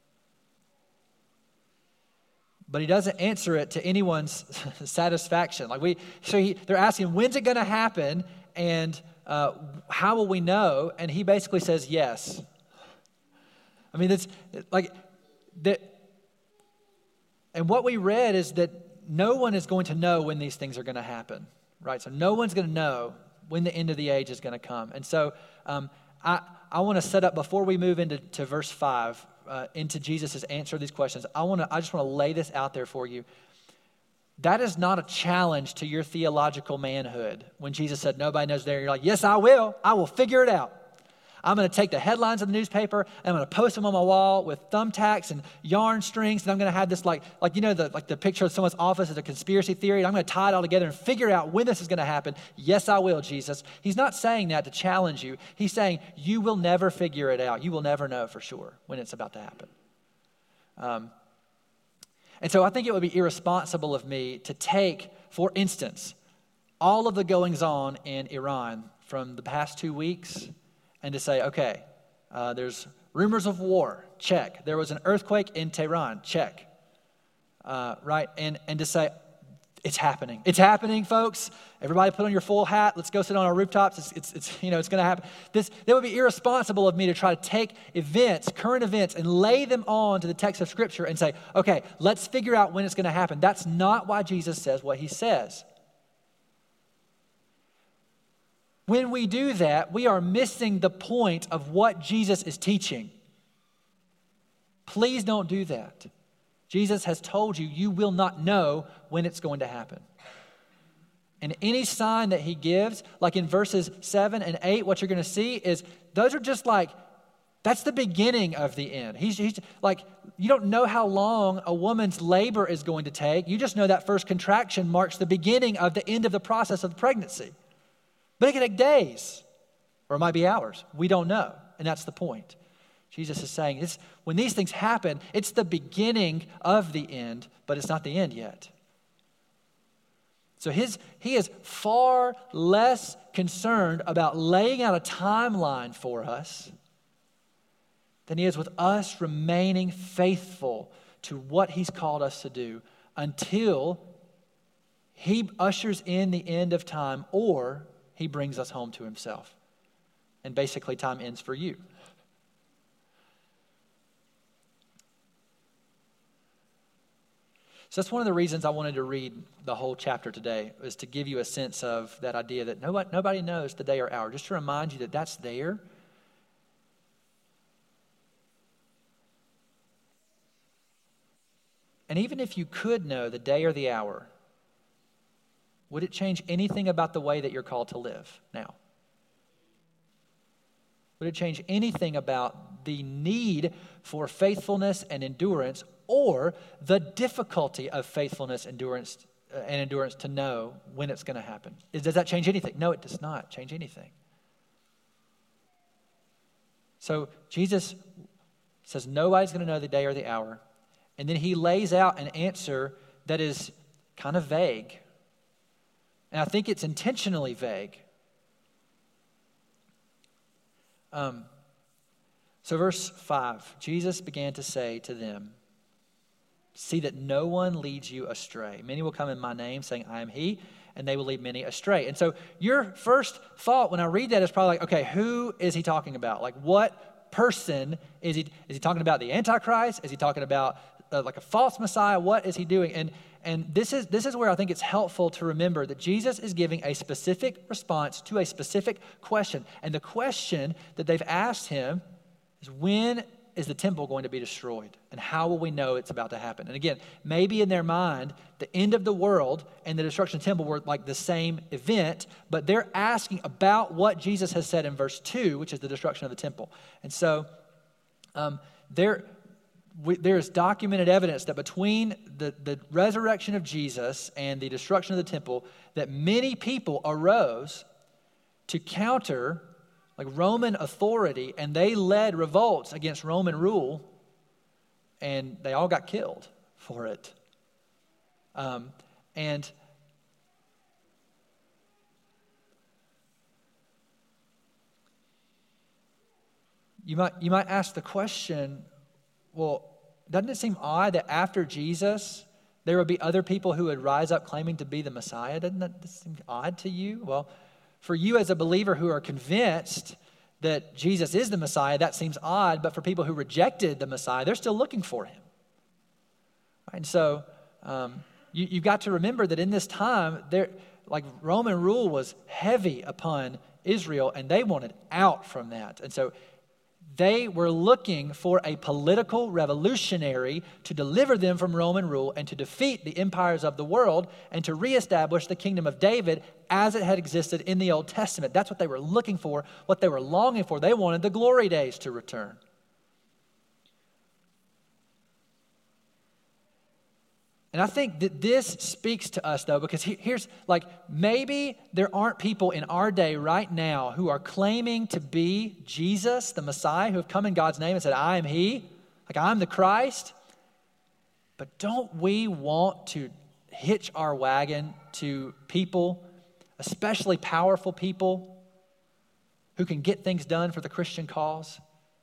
But he doesn't answer it to anyone's satisfaction. Like we, so he, they're asking, when's it going to happen? And uh, how will we know? And he basically says, yes. I mean, it's like that. And what we read is that no one is going to know when these things are going to happen, right? So no one's going to know when the end of the age is going to come. And so um, I, I want to set up, before we move into to verse five, uh, into Jesus' answer to these questions, I want to. I just want to lay this out there for you. That is not a challenge to your theological manhood. When Jesus said, nobody knows there, you're like, yes, I will. I will figure it out. I'm going to take the headlines of the newspaper and I'm going to post them on my wall with thumbtacks and yarn strings. And I'm going to have this like, like you know, the like the picture of someone's office as a conspiracy theory. And I'm going to tie it all together and figure out when this is going to happen. Yes, I will, Jesus. He's not saying that to challenge you. He's saying you will never figure it out. You will never know for sure when it's about to happen. Um, and so I think it would be irresponsible of me to take, for instance, all of the goings on in Iran from the past two weeks and to say, okay, uh, there's rumors of war, check. There was an earthquake in Tehran, check. Uh, right? And and to say, it's happening. It's happening, folks. Everybody put on your full hat. Let's go sit on our rooftops. It's, it's, it's you know, it's going to happen. This, that would be irresponsible of me to try to take events, current events, and lay them on to the text of Scripture and say, okay, let's figure out when it's going to happen. That's not why Jesus says what he says. When we do that, we are missing the point of what Jesus is teaching. Please don't do that. Jesus has told you, you will not know when it's going to happen. And any sign that he gives, like in verses seven and eight, what you're going to see is those are just like, that's the beginning of the end. He's, he's like, you don't know how long a woman's labor is going to take. You just know that first contraction marks the beginning of the end of the process of pregnancy. But it can take days, or it might be hours. We don't know, and that's the point. Jesus is saying, it's, when these things happen, it's the beginning of the end, but it's not the end yet. So his, he is far less concerned about laying out a timeline for us than he is with us remaining faithful to what he's called us to do until he ushers in the end of time, or he brings us home to himself. And basically, time ends for you. So that's one of the reasons I wanted to read the whole chapter today, is to give you a sense of that idea that nobody, nobody knows the day or hour. Just to remind you that that's there. And even if you could know the day or the hour, would it change anything about the way that you're called to live now? Would it change anything about the need for faithfulness and endurance, or the difficulty of faithfulness, endurance, uh, and endurance to know when it's going to happen? Is, does that change anything? No, it does not change anything. So Jesus says nobody's going to know the day or the hour. And then he lays out an answer that is kind of vague. And I think it's intentionally vague. Um, so verse five, Jesus began to say to them, see that no one leads you astray. Many will come in my name saying, I am he, and they will lead many astray. And so your first thought when I read that is probably like, okay, who is he talking about? Like what person is he, is he talking about? The Antichrist? Is he talking about uh, like a false Messiah? What is he doing? And And this is this is where I think it's helpful to remember that Jesus is giving a specific response to a specific question. And the question that they've asked him is, when is the temple going to be destroyed? And how will we know it's about to happen? And again, maybe in their mind, the end of the world and the destruction of the temple were like the same event, but they're asking about what Jesus has said in verse two, which is the destruction of the temple. And so um, there, we, there is documented evidence that between the, the resurrection of Jesus and the destruction of the temple, that many people arose to counter like Roman authority, and they led revolts against Roman rule, and they all got killed for it. Um, and you might you might ask the question, well, doesn't it seem odd that after Jesus, there would be other people who would rise up claiming to be the Messiah? Doesn't that seem odd to you? Well, for you as a believer who are convinced that Jesus is the Messiah, that seems odd. But for people who rejected the Messiah, they're still looking for him. Right? And so um, you, you've got to remember that in this time, there, like Roman rule was heavy upon Israel, and they wanted out from that. And so they were looking for a political revolutionary to deliver them from Roman rule and to defeat the empires of the world and to reestablish the kingdom of David as it had existed in the Old Testament. That's what they were looking for, what they were longing for. They wanted the glory days to return. And I think that this speaks to us, though, because here's like maybe there aren't people in our day right now who are claiming to be Jesus, the Messiah, who have come in God's name and said, I am he, like I'm the Christ. But don't we want to hitch our wagon to people, especially powerful people who can get things done for the Christian cause?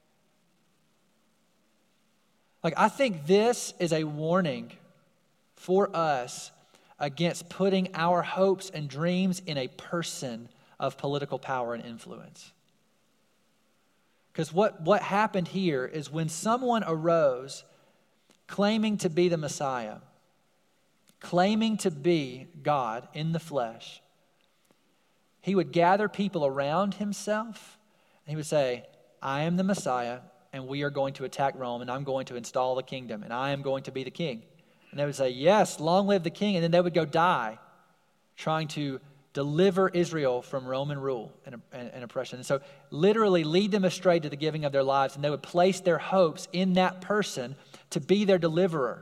Like, I think this is a warning for us against putting our hopes and dreams in a person of political power and influence. Because what, what happened here is when someone arose claiming to be the Messiah, claiming to be God in the flesh, he would gather people around himself and he would say, I am the Messiah and we are going to attack Rome and I'm going to install the kingdom and I am going to be the king. And they would say, yes, long live the king. And then they would go die trying to deliver Israel from Roman rule and, and, and oppression. And so literally lead them astray to the giving of their lives. And they would place their hopes in that person to be their deliverer.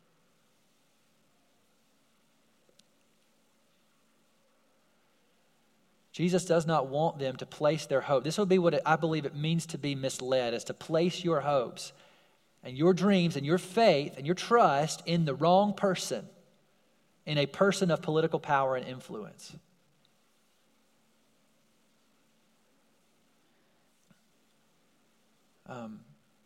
Jesus does not want them to place their hope. This will be what it, I believe it means to be misled, is to place your hopes and your dreams and your faith and your trust in the wrong person, in a person of political power and influence. Um,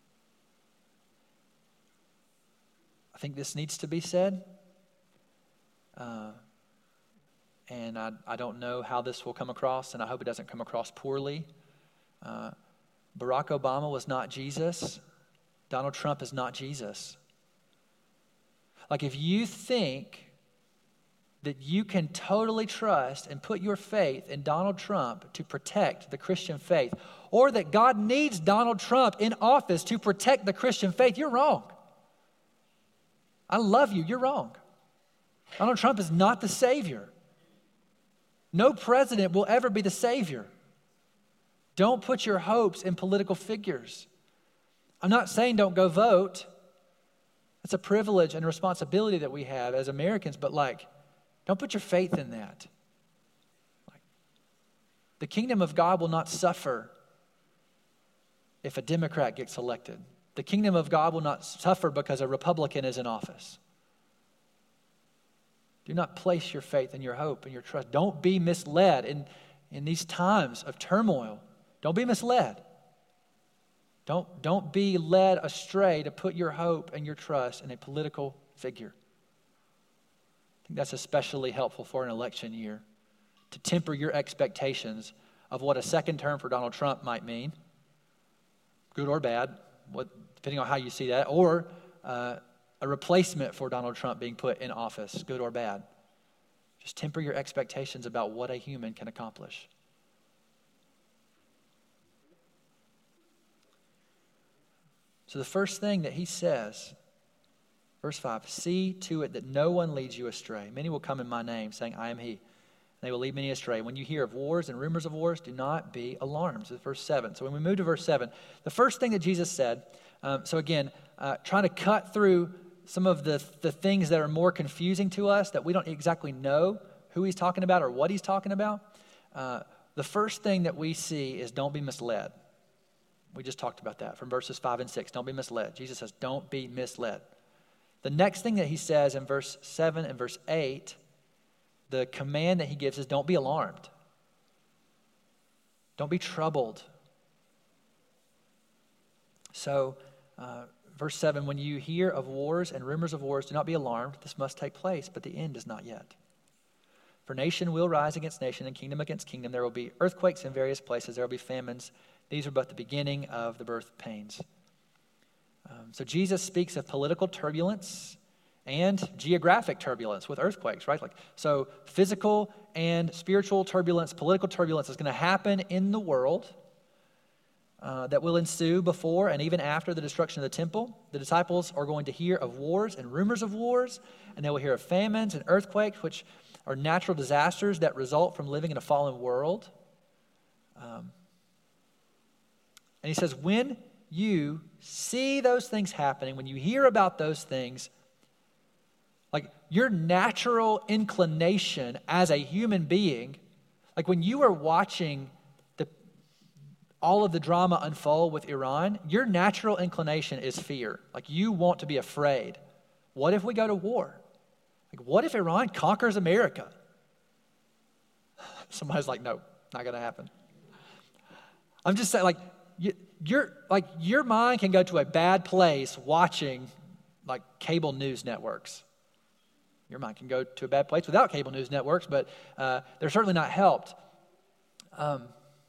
I think this needs to be said. Uh, and I, I don't know how this will come across, and I hope it doesn't come across poorly. Uh, Barack Obama was not Jesus. Donald Trump is not Jesus. Like, if you think that you can totally trust and put your faith in Donald Trump to protect the Christian faith, or that God needs Donald Trump in office to protect the Christian faith, you're wrong. I love you, you're wrong. Donald Trump is not the Savior. No president will ever be the Savior. Don't put your hopes in political figures. I'm not saying don't go vote. It's a privilege and a responsibility that we have as Americans, but like, don't put your faith in that. Like, the kingdom of God will not suffer if a Democrat gets elected. The kingdom of God will not suffer because a Republican is in office. Do not place your faith and your hope and your trust. Don't be misled in, in these times of turmoil. Don't be misled. Don't, don't be led astray to put your hope and your trust in a political figure. I think that's especially helpful for an election year, to temper your expectations of what a second term for Donald Trump might mean, good or bad, what, depending on how you see that, or uh, a replacement for Donald Trump being put in office, good or bad. Just temper your expectations about what a human can accomplish. So the first thing that he says, verse five, see to it that no one leads you astray. Many will come in my name, saying, I am he. And they will lead many astray. When you hear of wars and rumors of wars, do not be alarmed. This is verse seven. So when we move to verse seven, the first thing that Jesus said, um, so again, uh, trying to cut through some of the, the things that are more confusing to us, that we don't exactly know who he's talking about or what he's talking about. Uh, the first thing that we see is don't be misled. We just talked about that from verses five and six. Don't be misled. Jesus says, don't be misled. The next thing that he says in verse seven and verse eight, the command that he gives is don't be alarmed. Don't be troubled. So, uh, verse seven, when you hear of wars and rumors of wars, do not be alarmed. This must take place, but the end is not yet. For nation will rise against nation and kingdom against kingdom. There will be earthquakes in various places. There will be famines. These are but the beginning of the birth pains. Um, so Jesus speaks of political turbulence and geographic turbulence with earthquakes, right? Like, so physical and spiritual turbulence, political turbulence is going to happen in the world uh, that will ensue before and even after the destruction of the temple. The disciples are going to hear of wars and rumors of wars, and they will hear of famines and earthquakes, which are natural disasters that result from living in a fallen world. Um, and he says, when you see those things happening, when you hear about those things, like your natural inclination as a human being, like when you are watching the, all of the drama unfold with Iran, your natural inclination is fear. Like you want to be afraid. What if we go to war? Like what if Iran conquers America? Somebody's like, no, not going to happen. I'm just saying, like, you, you're like your mind can go to a bad place watching like cable news networks. Your mind can go to a bad place without cable news networks, but uh, they're certainly not helped. Um,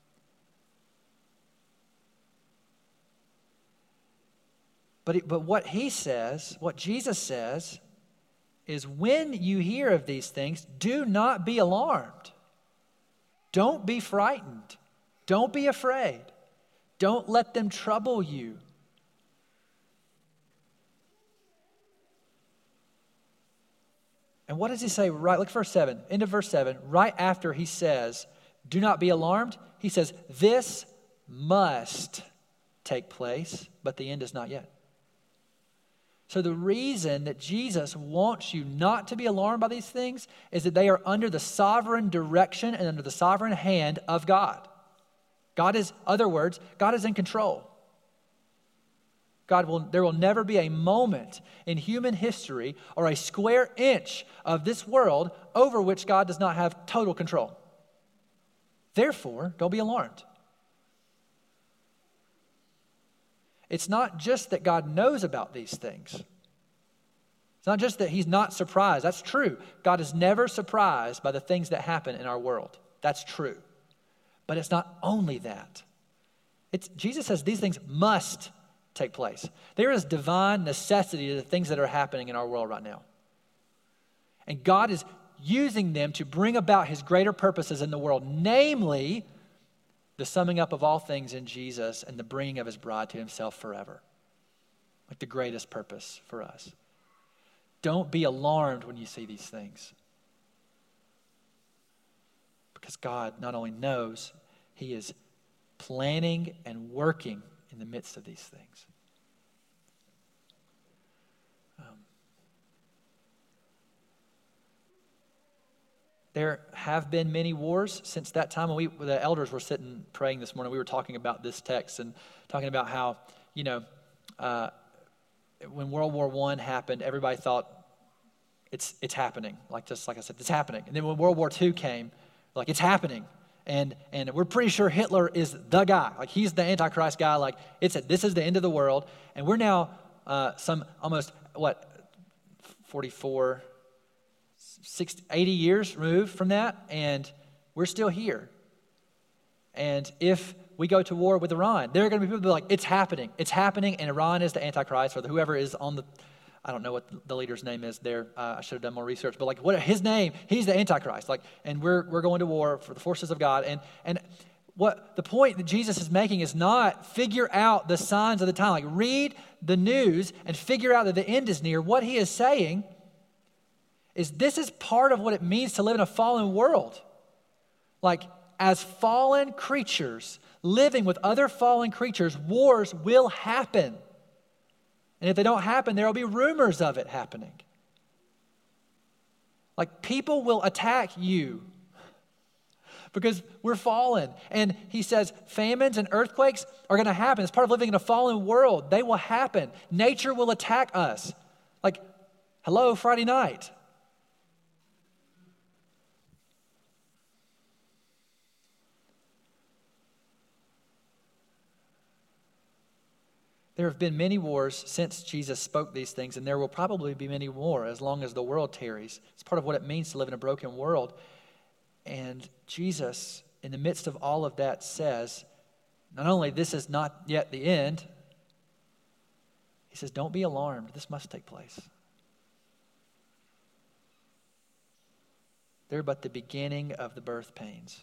but it, but what he says, what Jesus says, is when you hear of these things, do not be alarmed. Don't be frightened. Don't be afraid. Don't let them trouble you. And what does he say? Right, look, verse seven, end of verse seven, right after he says, do not be alarmed, he says, this must take place, but the end is not yet. So the reason that Jesus wants you not to be alarmed by these things is that they are under the sovereign direction and under the sovereign hand of God. God is, other words, God is in control. God will, there will never be a moment in human history or a square inch of this world over which God does not have total control. Therefore, don't be alarmed. It's not just that God knows about these things. It's not just that he's not surprised. That's true. God is never surprised by the things that happen in our world. That's true. But it's not only that. It's, Jesus says these things must take place. There is divine necessity to the things that are happening in our world right now. And God is using them to bring about his greater purposes in the world, namely the summing up of all things in Jesus and the bringing of his bride to himself forever. Like the greatest purpose for us. Don't be alarmed when you see these things. Because God not only knows, he is planning and working in the midst of these things. Um, there have been many wars since that time. When we, the elders were sitting praying this morning, we were talking about this text and talking about how, you know, uh, when World War One happened, everybody thought it's it's happening. Like just like I said, it's happening. And then when World War Two came, like it's happening. And and we're pretty sure Hitler is the guy. Like he's the Antichrist guy. Like it's a, this is the end of the world. And we're now uh, some almost, what, forty-four, sixty, eighty years removed from that. And we're still here. And if we go to war with Iran, there are going to be people who are like, it's happening. It's happening. And Iran is the Antichrist, or the, whoever is on the, I don't know what the leader's name is there. Uh, I should have done more research. But like what his name, he's the Antichrist. Like, and we're we're going to war for the forces of God. And and what the point that Jesus is making is not figure out the signs of the time. Like read the news and figure out that the end is near. What he is saying is this is part of what it means to live in a fallen world. Like as fallen creatures, living with other fallen creatures, wars will happen. And if they don't happen, there will be rumors of it happening. Like people will attack you because we're fallen. And he says famines and earthquakes are going to happen. It's part of living in a fallen world. They will happen. Nature will attack us. Like, hello, Friday night. There have been many wars since Jesus spoke these things, and there will probably be many more as long as the world tarries. It's part of what it means to live in a broken world. And Jesus, in the midst of all of that, says, not only this is not yet the end, he says, don't be alarmed. This must take place. They're but the beginning of the birth pains.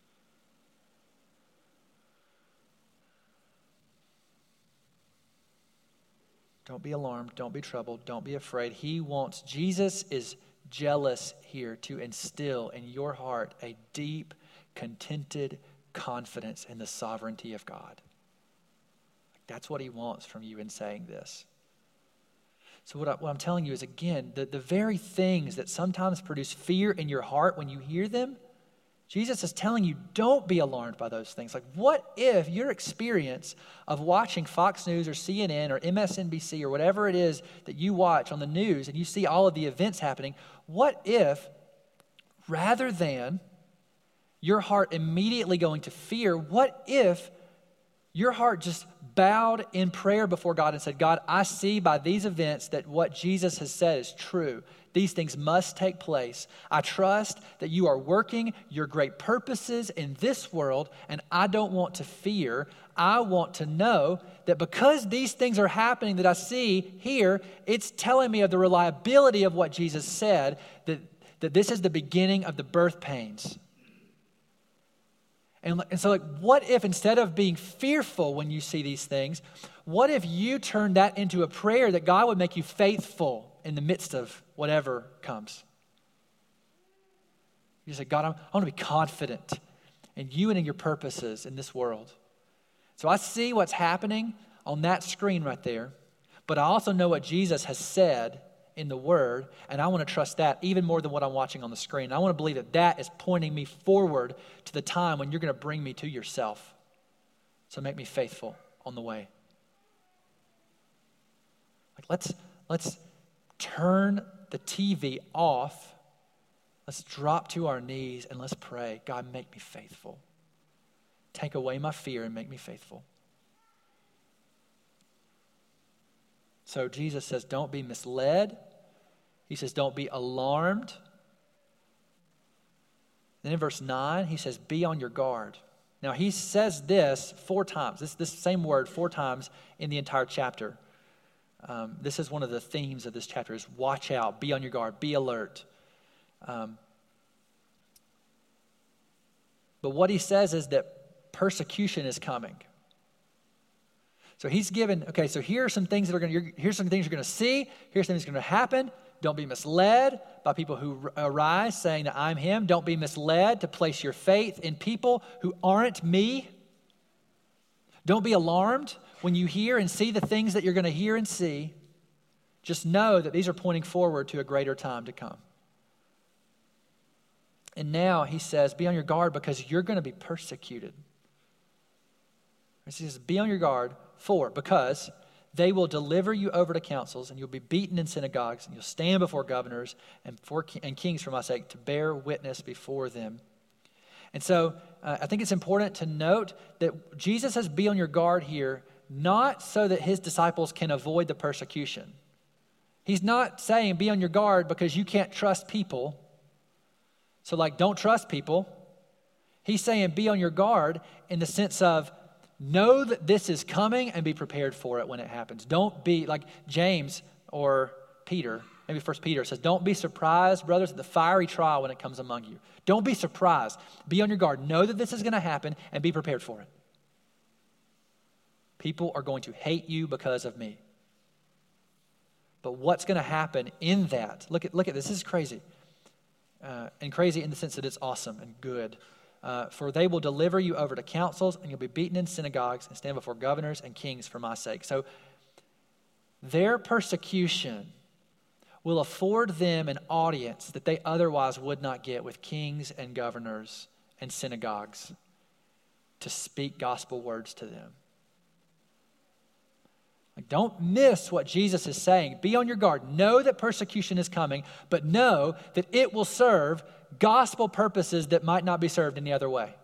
Don't be alarmed. Don't be troubled. Don't be afraid. He wants, Jesus is jealous here to instill in your heart a deep, contented confidence in the sovereignty of God. That's what he wants from you in saying this. So what, I, what I'm telling you is, again, the, the very things that sometimes produce fear in your heart when you hear them, Jesus is telling you, don't be alarmed by those things. Like, what if your experience of watching Fox News or C N N or M S N B C or whatever it is that you watch on the news and you see all of the events happening, what if, rather than your heart immediately going to fear, what if your heart just bowed in prayer before God and said, God, I see by these events that what Jesus has said is true. These things must take place. I trust that you are working your great purposes in this world, and I don't want to fear. I want to know that because these things are happening that I see here, it's telling me of the reliability of what Jesus said, that, that this is the beginning of the birth pains. And, and so, like, what if instead of being fearful when you see these things, what if you turn that into a prayer that God would make you faithful in the midst of whatever comes? You say, God, I'm, I want to be confident in you and in your purposes in this world. So I see what's happening on that screen right there, but I also know what Jesus has said in the Word, and I want to trust that even more than what I'm watching on the screen. I want to believe that that is pointing me forward to the time when you're going to bring me to yourself. So make me faithful on the way. Like let's let's turn the T V off. Let's drop to our knees and let's pray. God, make me faithful. Take away my fear and make me faithful. So Jesus says, don't be misled. He says, don't be alarmed. Then in verse nine, he says, be on your guard. Now he says this four times, this, this same word four times in the entire chapter. Um, this is one of the themes of this chapter is watch out, be on your guard, be alert. Um, but what he says is that persecution is coming. So he's given, okay, so here are some things that are going to, here's some things you're going to see. Here's things that are going to happen. Don't be misled by people who arise saying that I'm him. Don't be misled to place your faith in people who aren't me. Don't be alarmed when you hear and see the things that you're going to hear and see. Just know that these are pointing forward to a greater time to come. And now he says, be on your guard because you're going to be persecuted. He says, be on your guard. For, because they will deliver you over to councils, and you'll be beaten in synagogues, and you'll stand before governors and, for, and kings for my sake to bear witness before them. And so uh, I think it's important to note that Jesus says be on your guard here, not so that his disciples can avoid the persecution. He's not saying be on your guard because you can't trust people. So like, don't trust people. He's saying be on your guard in the sense of know that this is coming and be prepared for it when it happens. Don't be like James or Peter maybe First Peter, it says, don't be surprised, brothers, at the fiery trial when it comes among you. Don't be surprised. Be on your guard. Know that this is going to happen and be prepared for it. People are going to hate you because of me. But what's going to happen in that? Look at look at this. This is crazy. Uh, and crazy in the sense that it's awesome and good. Uh, for they will deliver you over to councils, and you'll be beaten in synagogues and stand before governors and kings for my sake. So their persecution will afford them an audience that they otherwise would not get with kings and governors and synagogues to speak gospel words to them. Like, don't miss what Jesus is saying. Be on your guard. Know that persecution is coming, but know that it will serve gospel purposes that might not be served any other way.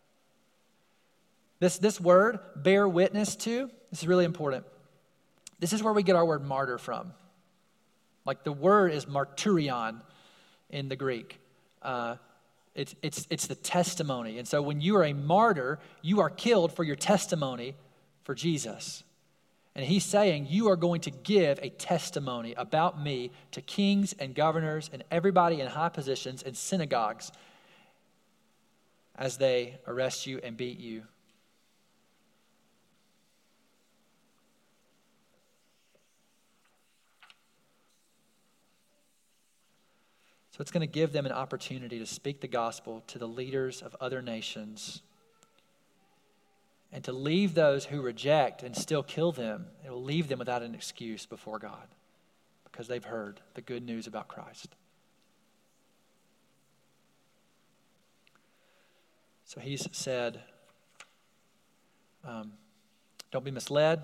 This, this word, bear witness to, this is really important. This is where we get our word martyr from. Like the word is martyrion in the Greek. Uh, it's, it's, it's the testimony. And so when you are a martyr, you are killed for your testimony for Jesus. And he's saying you are going to give a testimony about me to kings and governors and everybody in high positions and synagogues as they arrest you and beat you. So it's going to give them an opportunity to speak the gospel to the leaders of other nations and to leave those who reject and still kill them. It will leave them without an excuse before God because they've heard the good news about Christ. So he's said, um, don't be misled.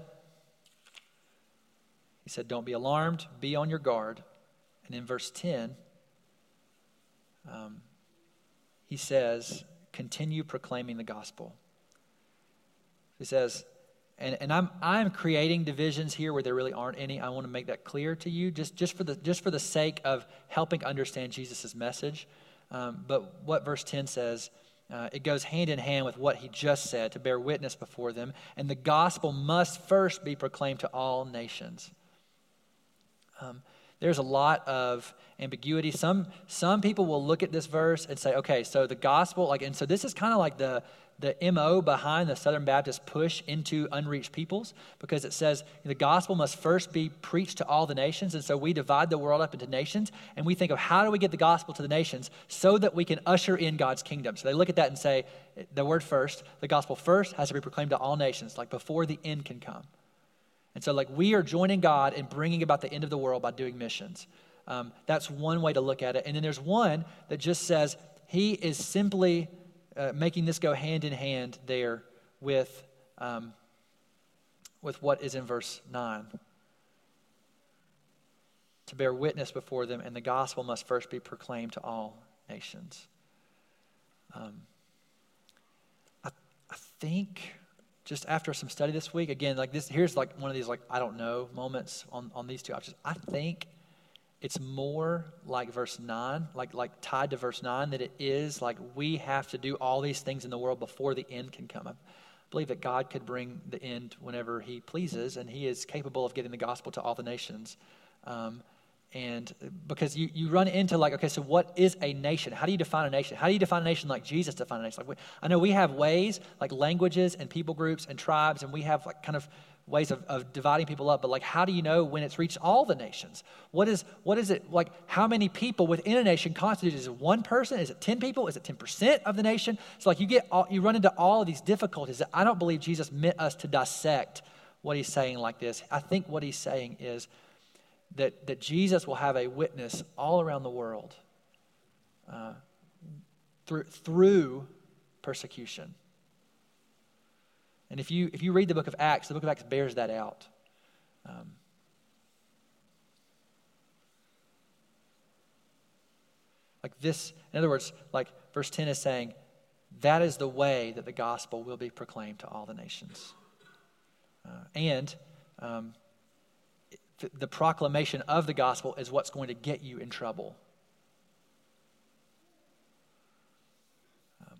He said, don't be alarmed. Be on your guard. And in verse ten, um, he says, continue proclaiming the gospel. He says, and, and I'm I'm creating divisions here where there really aren't any. I want to make that clear to you, just, just for the just for the sake of helping understand Jesus' message. Um, but what verse ten says, uh, it goes hand in hand with what he just said, to bear witness before them. And the gospel must first be proclaimed to all nations. Um, there's a lot of ambiguity. Some some people will look at this verse and say, okay, so the gospel, like, and so this is kind of like the the M O behind the Southern Baptist push into unreached peoples, because it says the gospel must first be preached to all the nations. And so we divide the world up into nations, and we think of how do we get the gospel to the nations so that we can usher in God's kingdom. So they look at that and say, the word first, the gospel first has to be proclaimed to all nations, like before the end can come. And so like we are joining God in bringing about the end of the world by doing missions. Um, that's one way to look at it. And then there's one that just says he is simply uh, making this go hand in hand there with, um, with what is in verse nine. To bear witness before them, and the gospel must first be proclaimed to all nations. Um, I, I think... Just after some study this week, again, like this, here's like one of these like, I don't know moments on, on these two options. I think it's more like verse nine, like like tied to verse nine, that it is like we have to do all these things in the world before the end can come. I believe that God could bring the end whenever he pleases, and he is capable of getting the gospel to all the nations. Um, and because you, you run into like, okay, so what is a nation? How do you define a nation? How do you define a nation like Jesus defined a nation? Like we, I know we have ways, like languages and people groups and tribes, and we have like kind of ways of, of dividing people up, but like how do you know when it's reached all the nations? What is what is it, like how many people within a nation constitute? Is it one person? Is it ten people? Is it ten percent of the nation? So like you get all, you run into all of these difficulties that I don't believe Jesus meant us to dissect what he's saying like this. I think what he's saying is that, that Jesus will have a witness all around the world uh, through, through persecution. And if you if you read the book of Acts, the book of Acts bears that out. Um, like this, in other words, like verse ten is saying, that is the way that the gospel will be proclaimed to all the nations. Uh, and um, th- the proclamation of the gospel is what's going to get you in trouble. Um,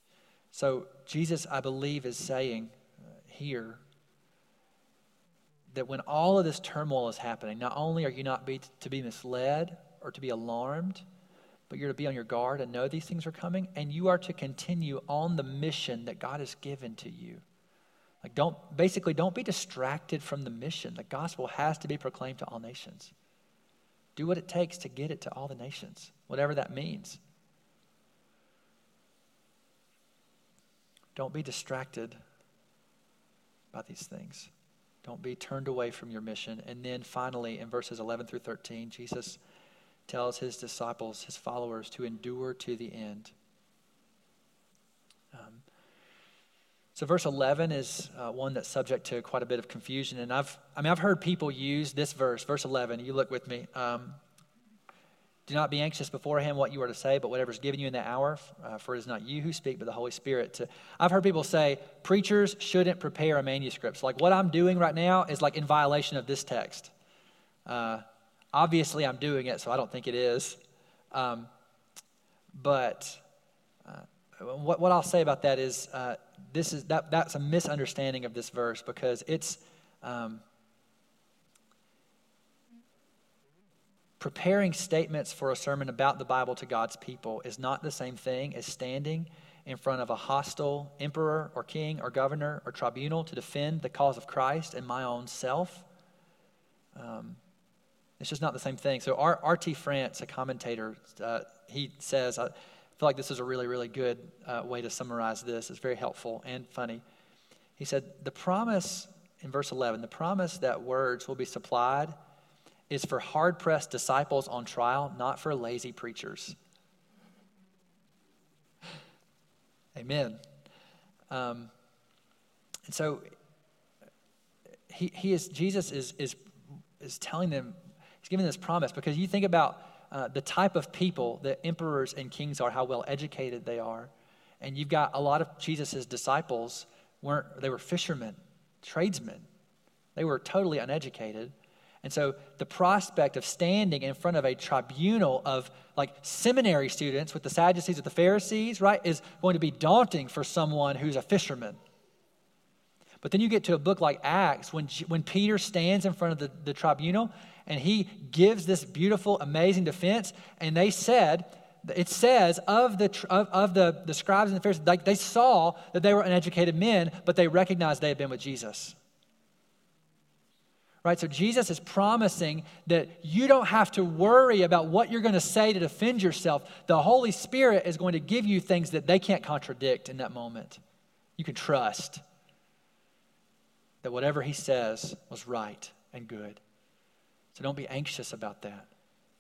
so Jesus, I believe, is saying uh, here that when all of this turmoil is happening, not only are you not be, to be misled or to be alarmed, but you're to be on your guard and know these things are coming, and you are to continue on the mission that God has given to you. Like don't, basically don't be distracted from the mission. The gospel has to be proclaimed to all nations. Do what it takes to get it to all the nations, whatever that means. Don't be distracted by these things. Don't be turned away from your mission. And then finally, in verses eleven through thirteen, Jesus tells his disciples, his followers, to endure to the end. Um, so verse eleven is uh, one that's subject to quite a bit of confusion. And I've, I mean, I've heard people use this verse, verse eleven. You look with me. Um, Do not be anxious beforehand what you are to say, but whatever is given you in that hour, uh, for it is not you who speak, but the Holy Spirit. To, I've heard people say preachers shouldn't prepare a manuscript. So like what I'm doing right now is like in violation of this text. Uh, obviously, I'm doing it, so I don't think it is. Um, but uh, what, what I'll say about that is uh, this is that that's a misunderstanding of this verse because it's. Um, Preparing statements for a sermon about the Bible to God's people is not the same thing as standing in front of a hostile emperor or king or governor or tribunal to defend the cause of Christ and my own self. Um, it's just not the same thing. So R T France, a commentator, uh, he says, I feel like this is a really, really good uh, way to summarize this. It's very helpful and funny. He said, the promise in verse eleven, the promise that words will be supplied is for hard-pressed disciples on trial, not for lazy preachers. Amen. Um, and so he he is Jesus is is is telling them, he's giving this promise because you think about uh, the type of people that emperors and kings are, how well educated they are, and you've got a lot of Jesus's disciples weren't they were fishermen, tradesmen, they were totally uneducated. And so the prospect of standing in front of a tribunal of like seminary students with the Sadducees, with the Pharisees, right, is going to be daunting for someone who's a fisherman. But then you get to a book like Acts when, when Peter stands in front of the, the tribunal and he gives this beautiful, amazing defense. And they said, it says of the of, of the, the scribes and the Pharisees, like they saw that they were uneducated men, but they recognized they had been with Jesus. Right, so Jesus is promising that you don't have to worry about what you're going to say to defend yourself. The Holy Spirit is going to give you things that they can't contradict in that moment. You can trust that whatever he says was right and good. So don't be anxious about that.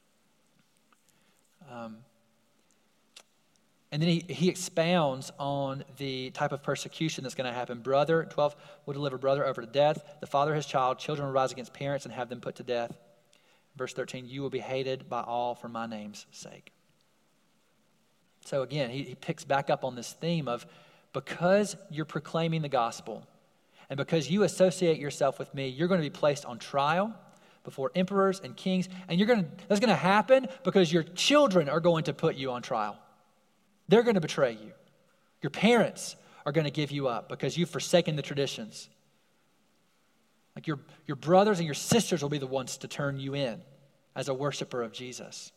Um, and then he, he expounds on the type of persecution that's going to happen. Brother, twelve, will deliver brother over to death. The father his child. Children will rise against parents and have them put to death. Verse thirteen, you will be hated by all for my name's sake. So again, he, he picks back up on this theme of because you're proclaiming the gospel and because you associate yourself with me, you're going to be placed on trial before emperors and kings. And you're going to, that's going to happen because your children are going to put you on trial. They're going to betray you. Your parents are going to give you up because you've forsaken the traditions. Like your, your brothers and your sisters will be the ones to turn you in as a worshiper of Jesus.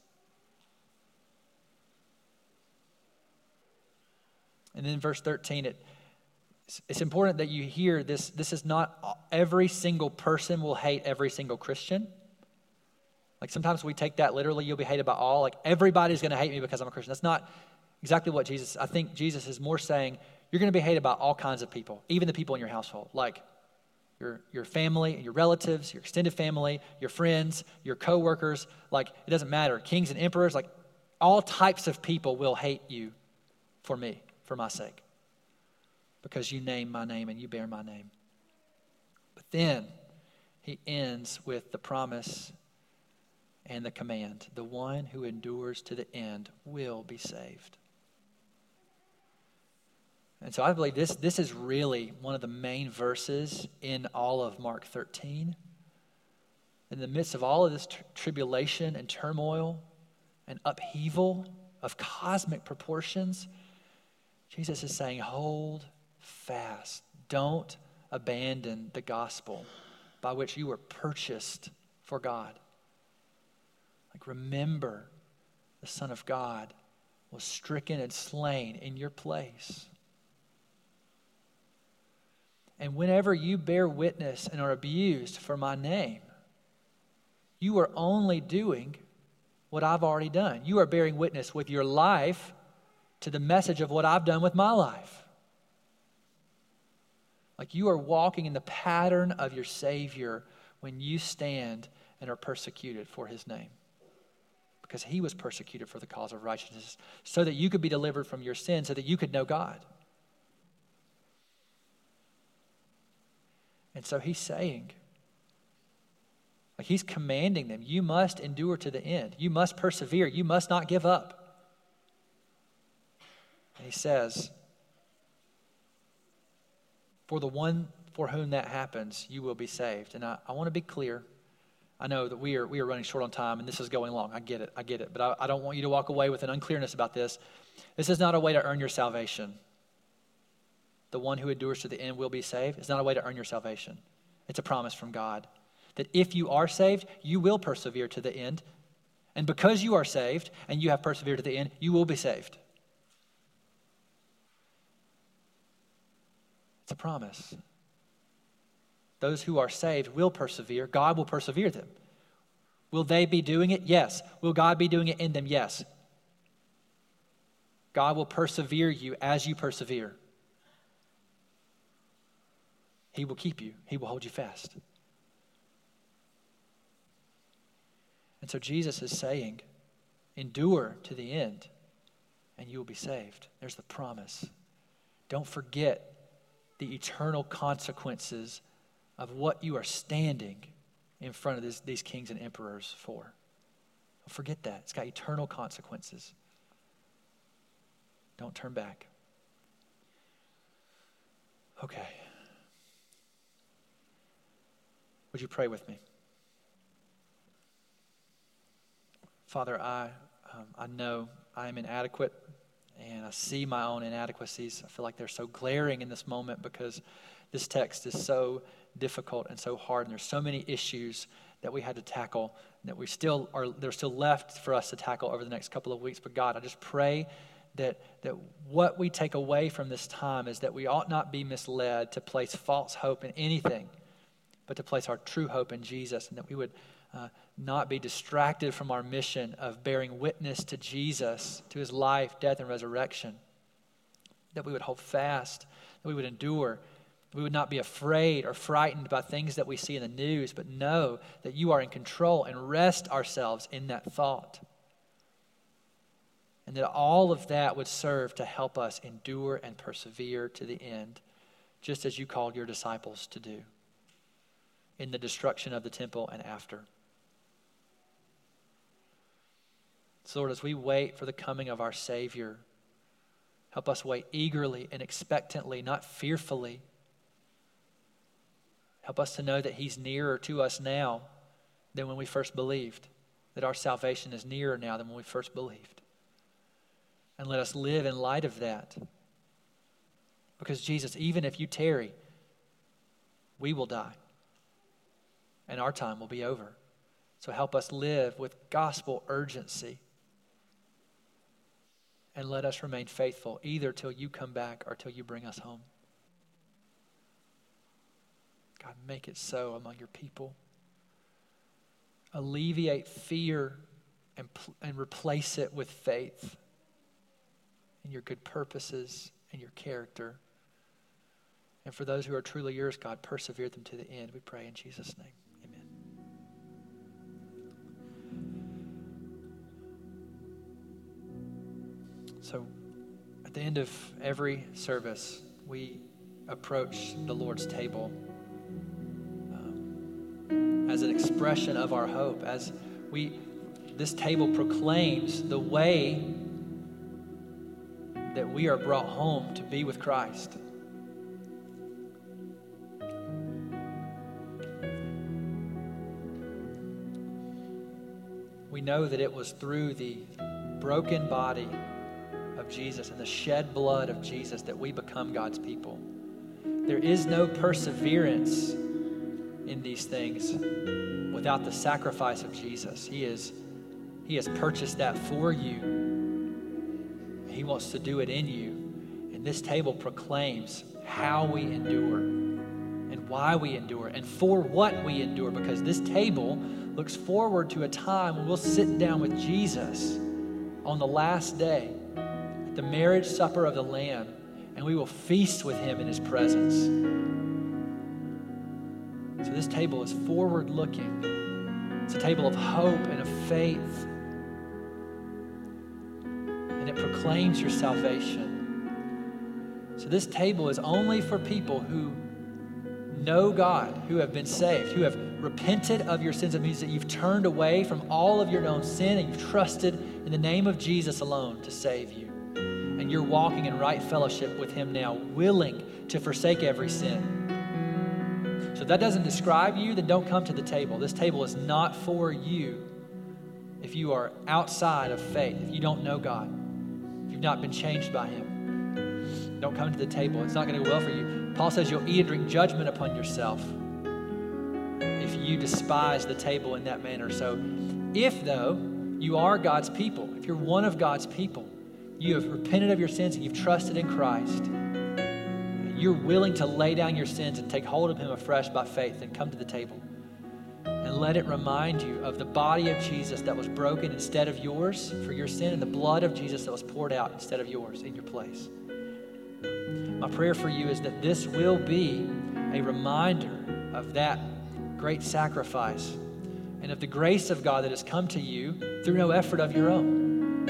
And then verse thirteen, it, it's important that you hear this. This is not every single person will hate every single Christian. Like sometimes we take that literally, you'll be hated by all. Like everybody's going to hate me because I'm a Christian. That's not exactly what Jesus, I think Jesus is more saying, you're going to be hated by all kinds of people, even the people in your household, like your, your family, your relatives, your extended family, your friends, your coworkers. Like it doesn't matter. Kings and emperors, like all types of people will hate you for me, for my sake, because you name my name and you bear my name. But then he ends with the promise and the command. The one who endures to the end will be saved. And so I believe this, this is really one of the main verses in all of Mark thirteen. In the midst of all of this tr- tribulation and turmoil and upheaval of cosmic proportions, Jesus is saying, hold fast. Don't abandon the gospel. by which you were purchased for God. Like, remember, the Son of God was stricken and slain in your place. And whenever you bear witness and are abused for my name, you are only doing what I've already done. You are bearing witness with your life to the message of what I've done with my life. Like, you are walking in the pattern of your Savior when you stand and are persecuted for his name. Because he was persecuted for the cause of righteousness, so that you could be delivered from your sin, so that you could know God. And so he's saying, like, he's commanding them, you must endure to the end. You must persevere. You must not give up. And he says, for the one for whom that happens, you will be saved. And I, I want to be clear. I know that we are we are running short on time, and this is going long. I get it. I get it. But I, I don't want you to walk away with an unclearness about this. This is not a way to earn your salvation. The one who endures to the end will be saved. It's not a way to earn your salvation. It's a promise from God that if you are saved, you will persevere to the end. And because you are saved and you have persevered to the end, you will be saved. It's a promise. Those who are saved will persevere. God will persevere them. Will they be doing it? Yes. Will God be doing it in them? Yes. God will persevere you as you persevere. He will keep you. He will hold you fast. And so Jesus is saying, endure to the end, and you will be saved. There's the promise. Don't forget the eternal consequences of what you are standing in front of this, these kings and emperors for. Don't forget that. It's got eternal consequences. Don't turn back. Okay. Would you pray with me? Father, I um, I know I am inadequate, and I see my own inadequacies. I feel like they're so glaring in this moment because this text is so difficult and so hard, and there's so many issues that we had to tackle that we still are they're still left for us to tackle over the next couple of weeks. But God, I just pray that that what we take away from this time is that we ought not be misled to place false hope in anything, but to place our true hope in Jesus, and that we would uh, not be distracted from our mission of bearing witness to Jesus, to his life, death, and resurrection. That we would hold fast, that we would endure, that we would not be afraid or frightened by things that we see in the news, but know that you are in control, and rest ourselves in that thought. And that all of that would serve to help us endure and persevere to the end, just as you called your disciples to do in the destruction of the temple and after. So Lord, as we wait for the coming of our Savior, help us wait eagerly and expectantly, not fearfully. Help us to know that he's nearer to us now than when we first believed, that our salvation is nearer now than when we first believed. And let us live in light of that. Because Jesus, even if you tarry, we will die. And our time will be over. So help us live with gospel urgency. And let us remain faithful either till you come back or till you bring us home. God, make it so among your people. Alleviate fear and, and replace it with faith in your good purposes and your character. And for those who are truly yours, God, persevere them to the end. We pray in Jesus' name. Amen. So at the end of every service, we approach the Lord's table um, as an expression of our hope. As we, this table proclaims the way that we are brought home to be with Christ. We know that it was through the broken body of Jesus and the shed blood of Jesus that we become God's people. There is no perseverance in these things without the sacrifice of Jesus. He is, he has purchased that for you. He wants to do it in you. And this table proclaims how we endure and why we endure and for what we endure, because this table looks forward to a time when we'll sit down with Jesus on the last day at the marriage supper of the Lamb, and we will feast with him in his presence. So this table is forward-looking. It's a table of hope and of faith. And it proclaims your salvation. So this table is only for people who know God, who have been saved, who have repented of your sins. It means that you've turned away from all of your known sin and you've trusted in the name of Jesus alone to save you. And you're walking in right fellowship with him now, willing to forsake every sin. So if that doesn't describe you, then don't come to the table. This table is not for you if you are outside of faith, if you don't know God, if you've not been changed by him. Don't come to the table. It's not going to go well for you. Paul says you'll eat and drink judgment upon yourself if you despise the table in that manner. So if, though, you are God's people, if you're one of God's people, you have repented of your sins and you've trusted in Christ, you're willing to lay down your sins and take hold of him afresh by faith and come to the table and let it remind you of the body of Jesus that was broken instead of yours for your sin and the blood of Jesus that was poured out instead of yours in your place. My prayer for you is that this will be a reminder of that great sacrifice and of the grace of God that has come to you through no effort of your own.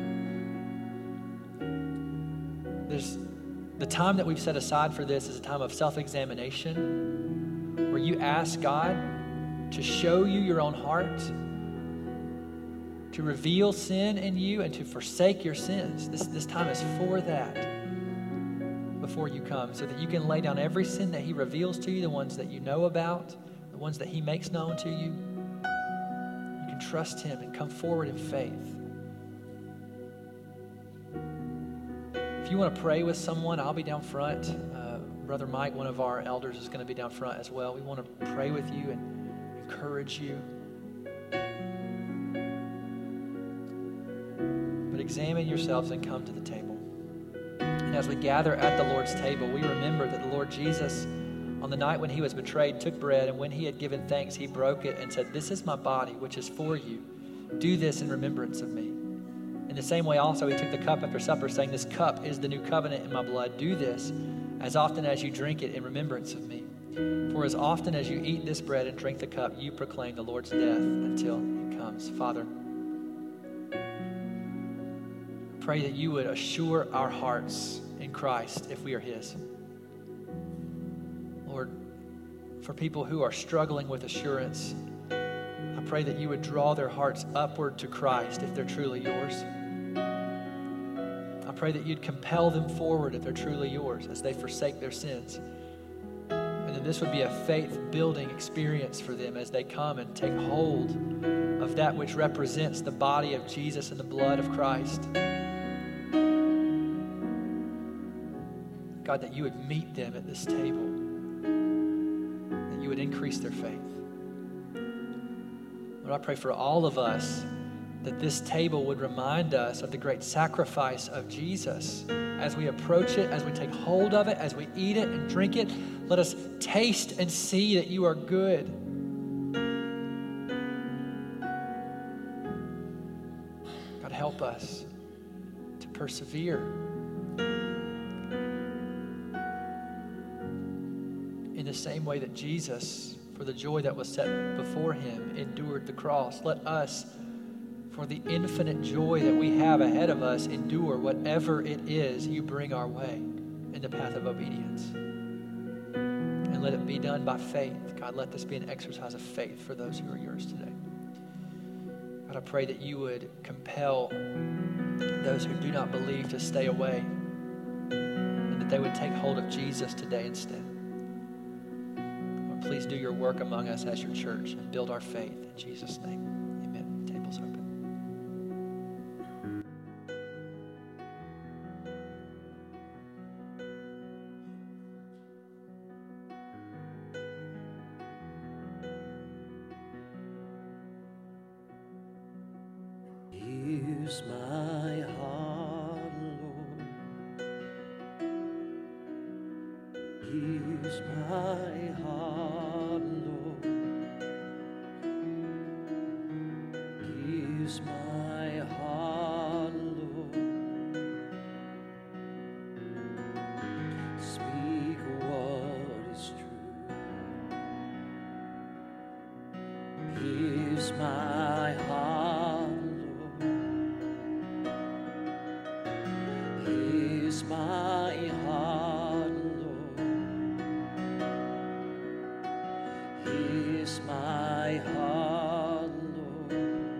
There's the time that we've set aside for this is a time of self-examination where you ask God to show you your own heart, to reveal sin in you and to forsake your sins. This, this time is for that. Before you come, so that you can lay down every sin that he reveals to you, the ones that you know about, the ones that he makes known to you. You can trust him and come forward in faith. If you want to pray with someone, I'll be down front. Uh, Brother Mike, one of our elders, is going to be down front as well. We want to pray with you and encourage you. But examine yourselves and come to the table. And as we gather at the Lord's table, we remember that the Lord Jesus, on the night when he was betrayed, took bread, and when he had given thanks, he broke it and said, "This is my body, which is for you. Do this in remembrance of me." In the same way also, he took the cup after supper, saying, "This cup is the new covenant in my blood. Do this as often as you drink it in remembrance of me. For as often as you eat this bread and drink the cup, you proclaim the Lord's death until he comes." Father, pray that you would assure our hearts in Christ if we are his. Lord, for people who are struggling with assurance, I pray that you would draw their hearts upward to Christ if they're truly yours. I pray that you'd compel them forward if they're truly yours as they forsake their sins. And that this would be a faith-building experience for them as they come and take hold of that which represents the body of Jesus and the blood of Christ. God, that you would meet them at this table, that you would increase their faith. Lord, I pray for all of us that this table would remind us of the great sacrifice of Jesus. As we approach it, as we take hold of it, as we eat it and drink it, let us taste and see that you are good. God, help us to persevere in the same way that Jesus, for the joy that was set before him, endured the cross. Let us, for the infinite joy that we have ahead of us, endure whatever it is you bring our way in the path of obedience. And let it be done by faith. God, let this be an exercise of faith for those who are yours today. God, I pray that you would compel those who do not believe to stay away, and that they would take hold of Jesus today instead. Please do your work among us as your church and build our faith. In Jesus' name, amen. Table's open. Here's my heart, Lord. Here's my heart, Lord. Here's my heart, Lord. Speak what is true. Here's my heart, Lord. Here's my heart, Lord. Here's my heart, Lord.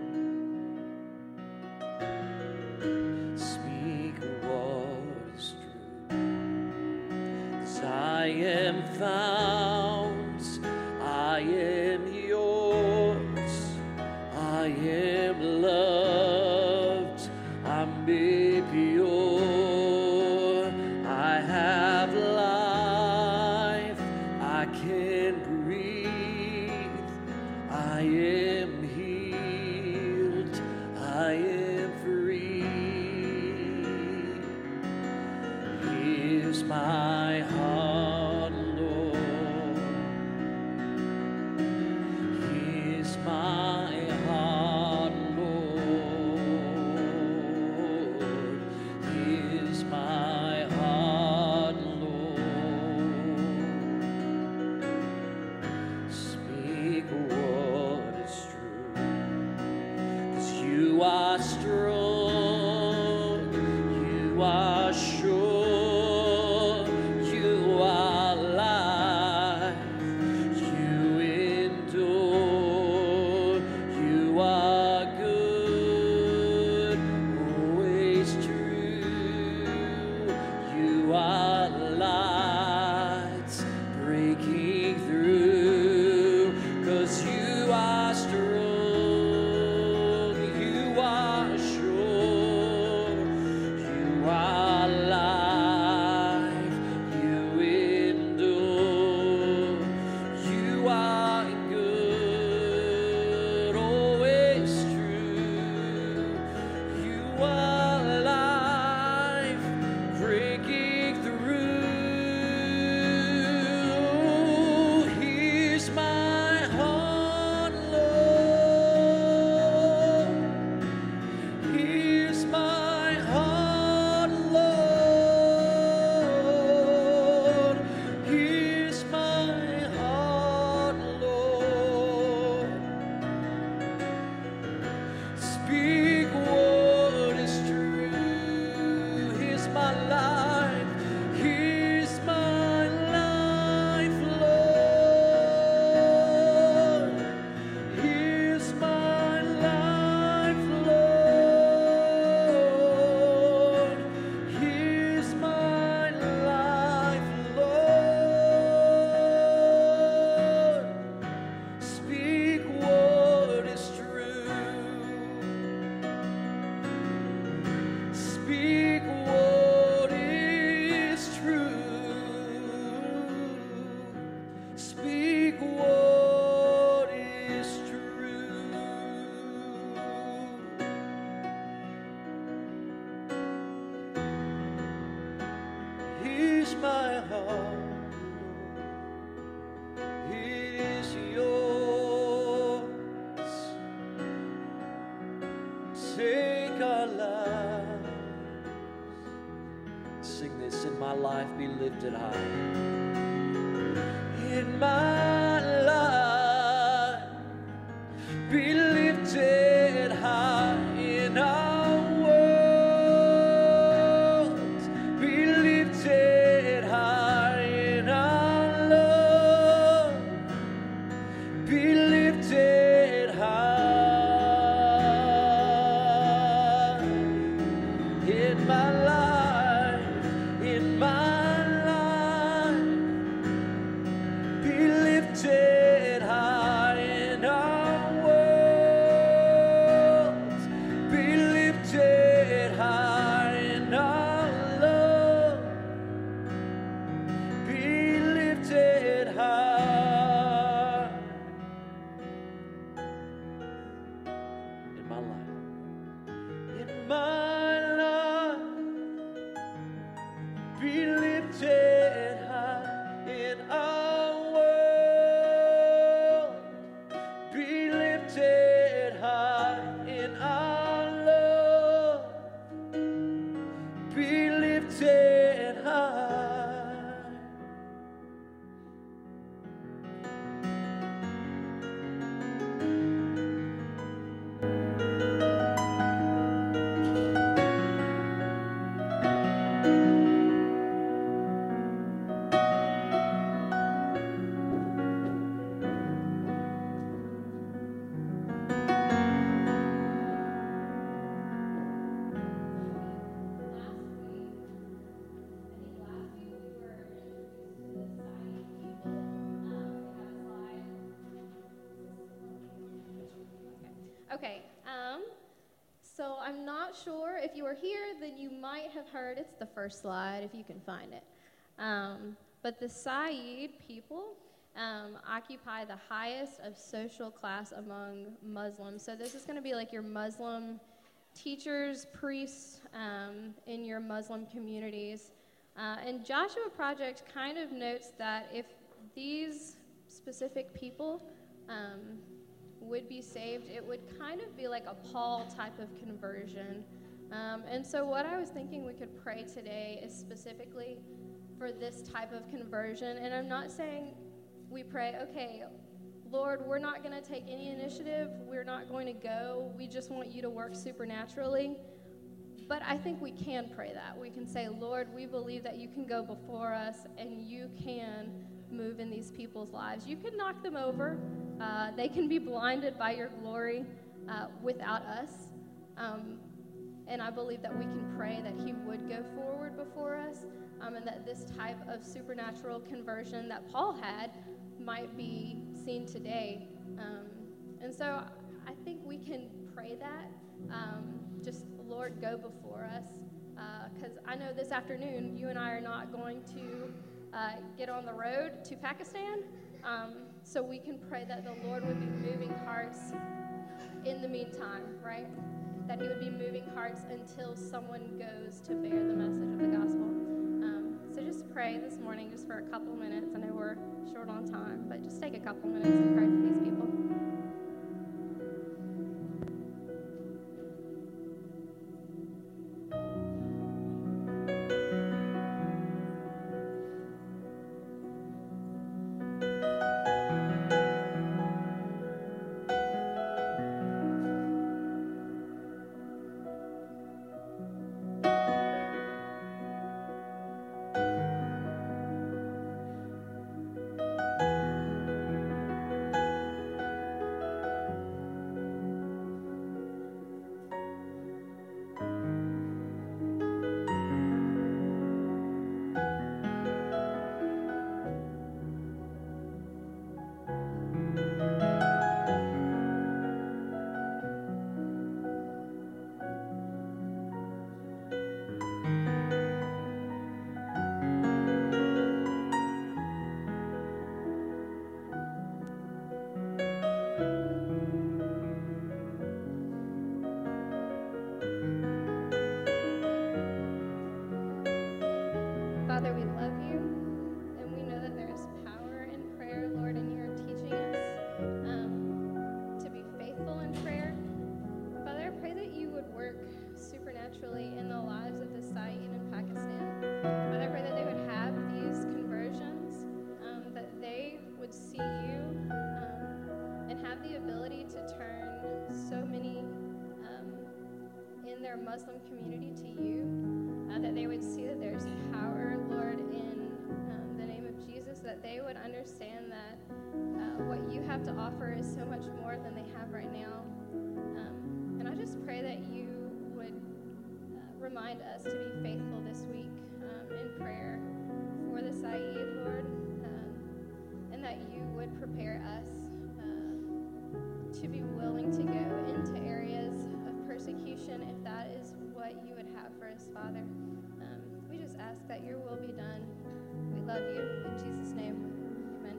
Speak what is true. 'Cause I am found, I am yours, I am loved, I'm made pure. I have life, I can breathe, I am healed, I am free. Here's my heart, Lord. Here's my heart, Lord. Here's my heart, Lord. Speak what is true. 'Cause you are strong, you are sure, you are life, you endure, you are good, always true, you are light breaking through. 'Cause you are strong, you are sure, you are life, you endure, you are good, always true, you are life breaking through. Here's my heart, Lord. Here's my heart, Lord. Here's my heart, Lord. Speak what is true. Here's my life. Here's my life, Lord. Here's my life, Lord. Here's my life, Lord. Speak what is true. Speak what is true. Speak what is true. Here's my heart, it is yours. Take our lives. Sing this. In my life be lifted high. In my life be lifted high. In our world be lifted high. In our love be lifted high. In my life, in my life, be lifted high. In our world, be lifted high. In our love, be lifted high. In my life, in Okay, um, so I'm not sure. If you were here, then you might have heard, it's the first slide, if you can find it. Um, but the Sayyid people um, occupy the highest of social class among Muslims. So this is going to be like your Muslim teachers, priests um, in your Muslim communities. Uh, and Joshua Project kind of notes that if these specific people um, would be saved, it would kind of be like a Paul type of conversion. Um, and so what I was thinking we could pray today is specifically for this type of conversion. And I'm not saying we pray, okay, Lord, we're not going to take any initiative. We're not going to go. We just want you to work supernaturally. But I think we can pray that. We can say, Lord, we believe that you can go before us and you can move in these people's lives. You can knock them over. Uh, they can be blinded by your glory uh, without us. Um, and I believe that we can pray that he would go forward before us um, and that this type of supernatural conversion that Paul had might be seen today. Um, and so I think we can pray that. Um, just, Lord, go before us. Because uh, I know this afternoon you and I are not going to uh, get on the road to Pakistan. Um, so we can pray that the Lord would be moving hearts in the meantime, right? That he would be moving hearts until someone goes to bear the message of the gospel. Um, so just pray this morning just for a couple minutes. I know we're short on time, but just take a couple minutes and pray for these people. Father, we love you, and we know that there is power in prayer, Lord, and you are teaching us um, to be faithful in prayer. Father, I pray that you would work supernaturally in the lives of the Sayyid in Pakistan. Father, I pray that they would have these conversions, um, that they would see you um, and have the ability to turn so many um, in their Muslim community to you. Uh, that they would see that there's power, Lord, in um, the name of Jesus, that they would understand that uh, what you have to offer is so much more than they have right now. Um, and I just pray that you would uh, remind us to be faithful this week um, in prayer for the Sayyid, Lord, um, and that you would prepare us uh, to be willing to go into areas of persecution if that is what you would have for us, Father. Um, we just ask that your will be done. We love you. In Jesus' name, amen.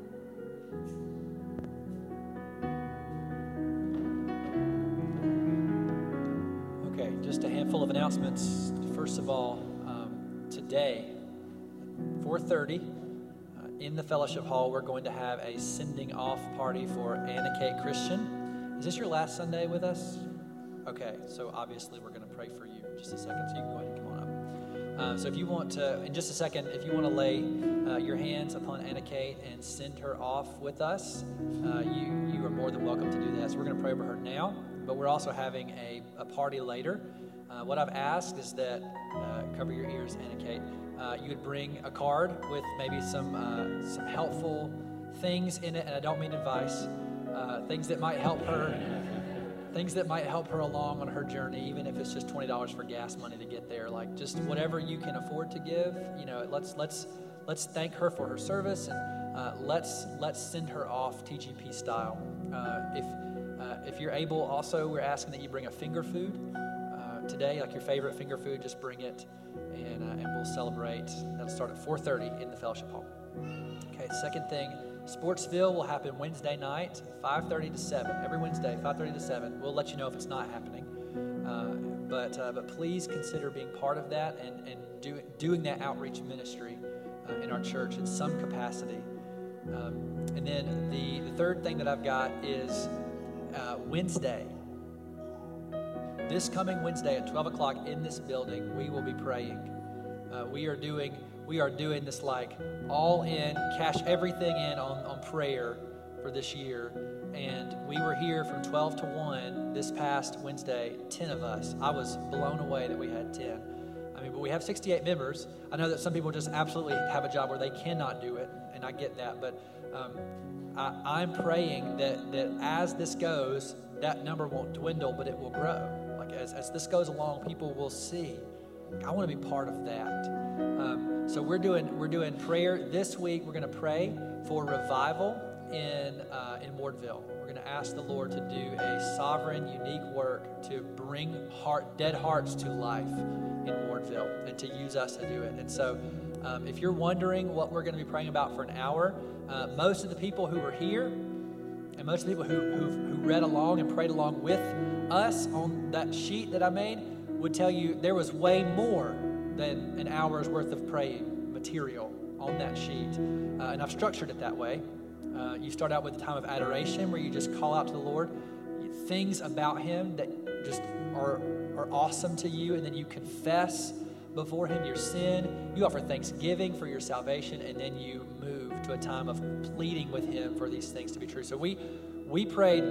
Okay, just a handful of announcements. First of all, um, today, four thirty, uh, in the fellowship hall, we're going to have a sending off party for Anna Kate Christian. Is this your last Sunday with us? Okay, so obviously we're going to pray for you in just a second, so you can go ahead and come on up. Um, so if you want to, in just a second, if you want to lay uh, your hands upon Anna Kate and send her off with us, uh, you, you are more than welcome to do that. So we're going to pray over her now, but we're also having a, a party later. Uh, what I've asked is that, uh, cover your ears, Anna Kate, uh, you would bring a card with maybe some, uh, some helpful things in it, and I don't mean advice, uh, things that might help her Things that might help her along on her journey, even if it's just twenty dollars for gas money to get there. Like, just whatever you can afford to give. You know, let's let's let's thank her for her service, and uh, let's let's send her off T G P style. Uh, if Uh, if you're able, also, we're asking that you bring a finger food uh, today, like your favorite finger food. Just bring it, and, uh, and we'll celebrate. That'll start at four thirty in the fellowship hall. Okay, second thing, Sportsville will happen Wednesday night, five thirty to seven. Every Wednesday, five thirty to seven. We'll let you know if it's not happening. Uh, but uh, but please consider being part of that and, and do, doing that outreach ministry uh, in our church in some capacity. Um, and then the, the third thing that I've got is uh, Wednesday. This coming Wednesday at twelve o'clock in this building, we will be praying. Uh, we are doing we are doing this like all in, cash everything in on, on prayer for this year. And we were here from twelve to one this past Wednesday, ten of us. I was blown away that we had ten. I mean, but we have sixty-eight members. I know that some people just absolutely have a job where they cannot do it, and I get that. But um, I, I'm praying that, that as this goes, that number won't dwindle, but it will grow. Like as, as this goes along, people will see. I want to be part of that. Um, so we're doing we're doing prayer this week. We're going to pray for revival in uh, in Wardville. We're going to ask the Lord to do a sovereign, unique work to bring heart dead hearts to life in Wardville and to use us to do it. And so, um, if you're wondering what we're going to be praying about for an hour, uh, most of the people who were here and most of the people who who who read along and prayed along with us on that sheet that I made would tell you there was way more than an hour's worth of praying material on that sheet. Uh, and I've structured it that way. Uh, you start out with a time of adoration where you just call out to the Lord things about him that just are, are awesome to you, and then you confess before him your sin. You offer thanksgiving for your salvation, and then you move to a time of pleading with him for these things to be true. So we we prayed,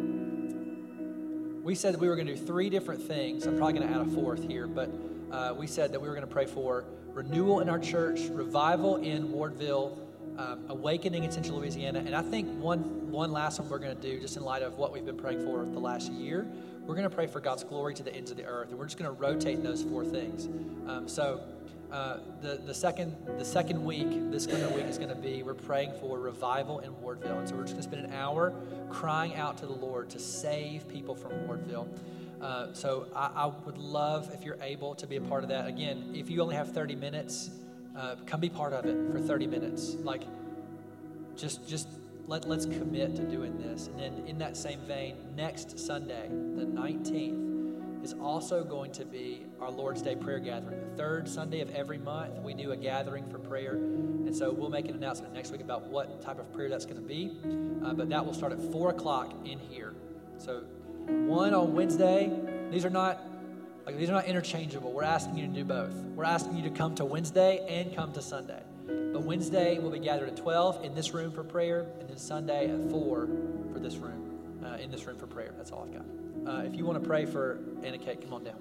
we said that we were going to do three different things. I'm probably going to add a fourth here, but uh, we said that we were going to pray for renewal in our church, revival in Wardville, Um, awakening in Central Louisiana. And I think one one last one we're going to do, just in light of what we've been praying for the last year, we're going to pray for God's glory to the ends of the earth. And we're just going to rotate those four things. Um, so uh, the the second the second week, this coming week is going to be, we're praying for revival in Wardville. And so we're just going to spend an hour crying out to the Lord to save people from Wardville. Uh, so I, I would love if you're able to be a part of that. Again, if you only have thirty minutes, Uh, come be part of it for thirty minutes. Like, just just let, let's commit to doing this. And then in that same vein, next Sunday, the nineteenth, is also going to be our Lord's Day prayer gathering. The third Sunday of every month, we do a gathering for prayer. And so we'll make an announcement next week about what type of prayer that's going to be. Uh, but that will start at four o'clock in here. So one on Wednesday. These are not Like these are not interchangeable. We're asking you to do both. We're asking you to come to Wednesday and come to Sunday. But Wednesday we'll be gathered at twelve in this room for prayer, and then Sunday at four for this room, uh, in this room for prayer. That's all I've got. Uh, if you want to pray for Anna Kate, come on down.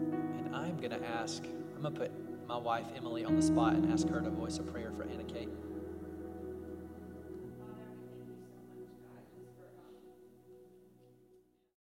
I'm going to put my wife Emily on the spot and ask her to voice a prayer for Anna Kate.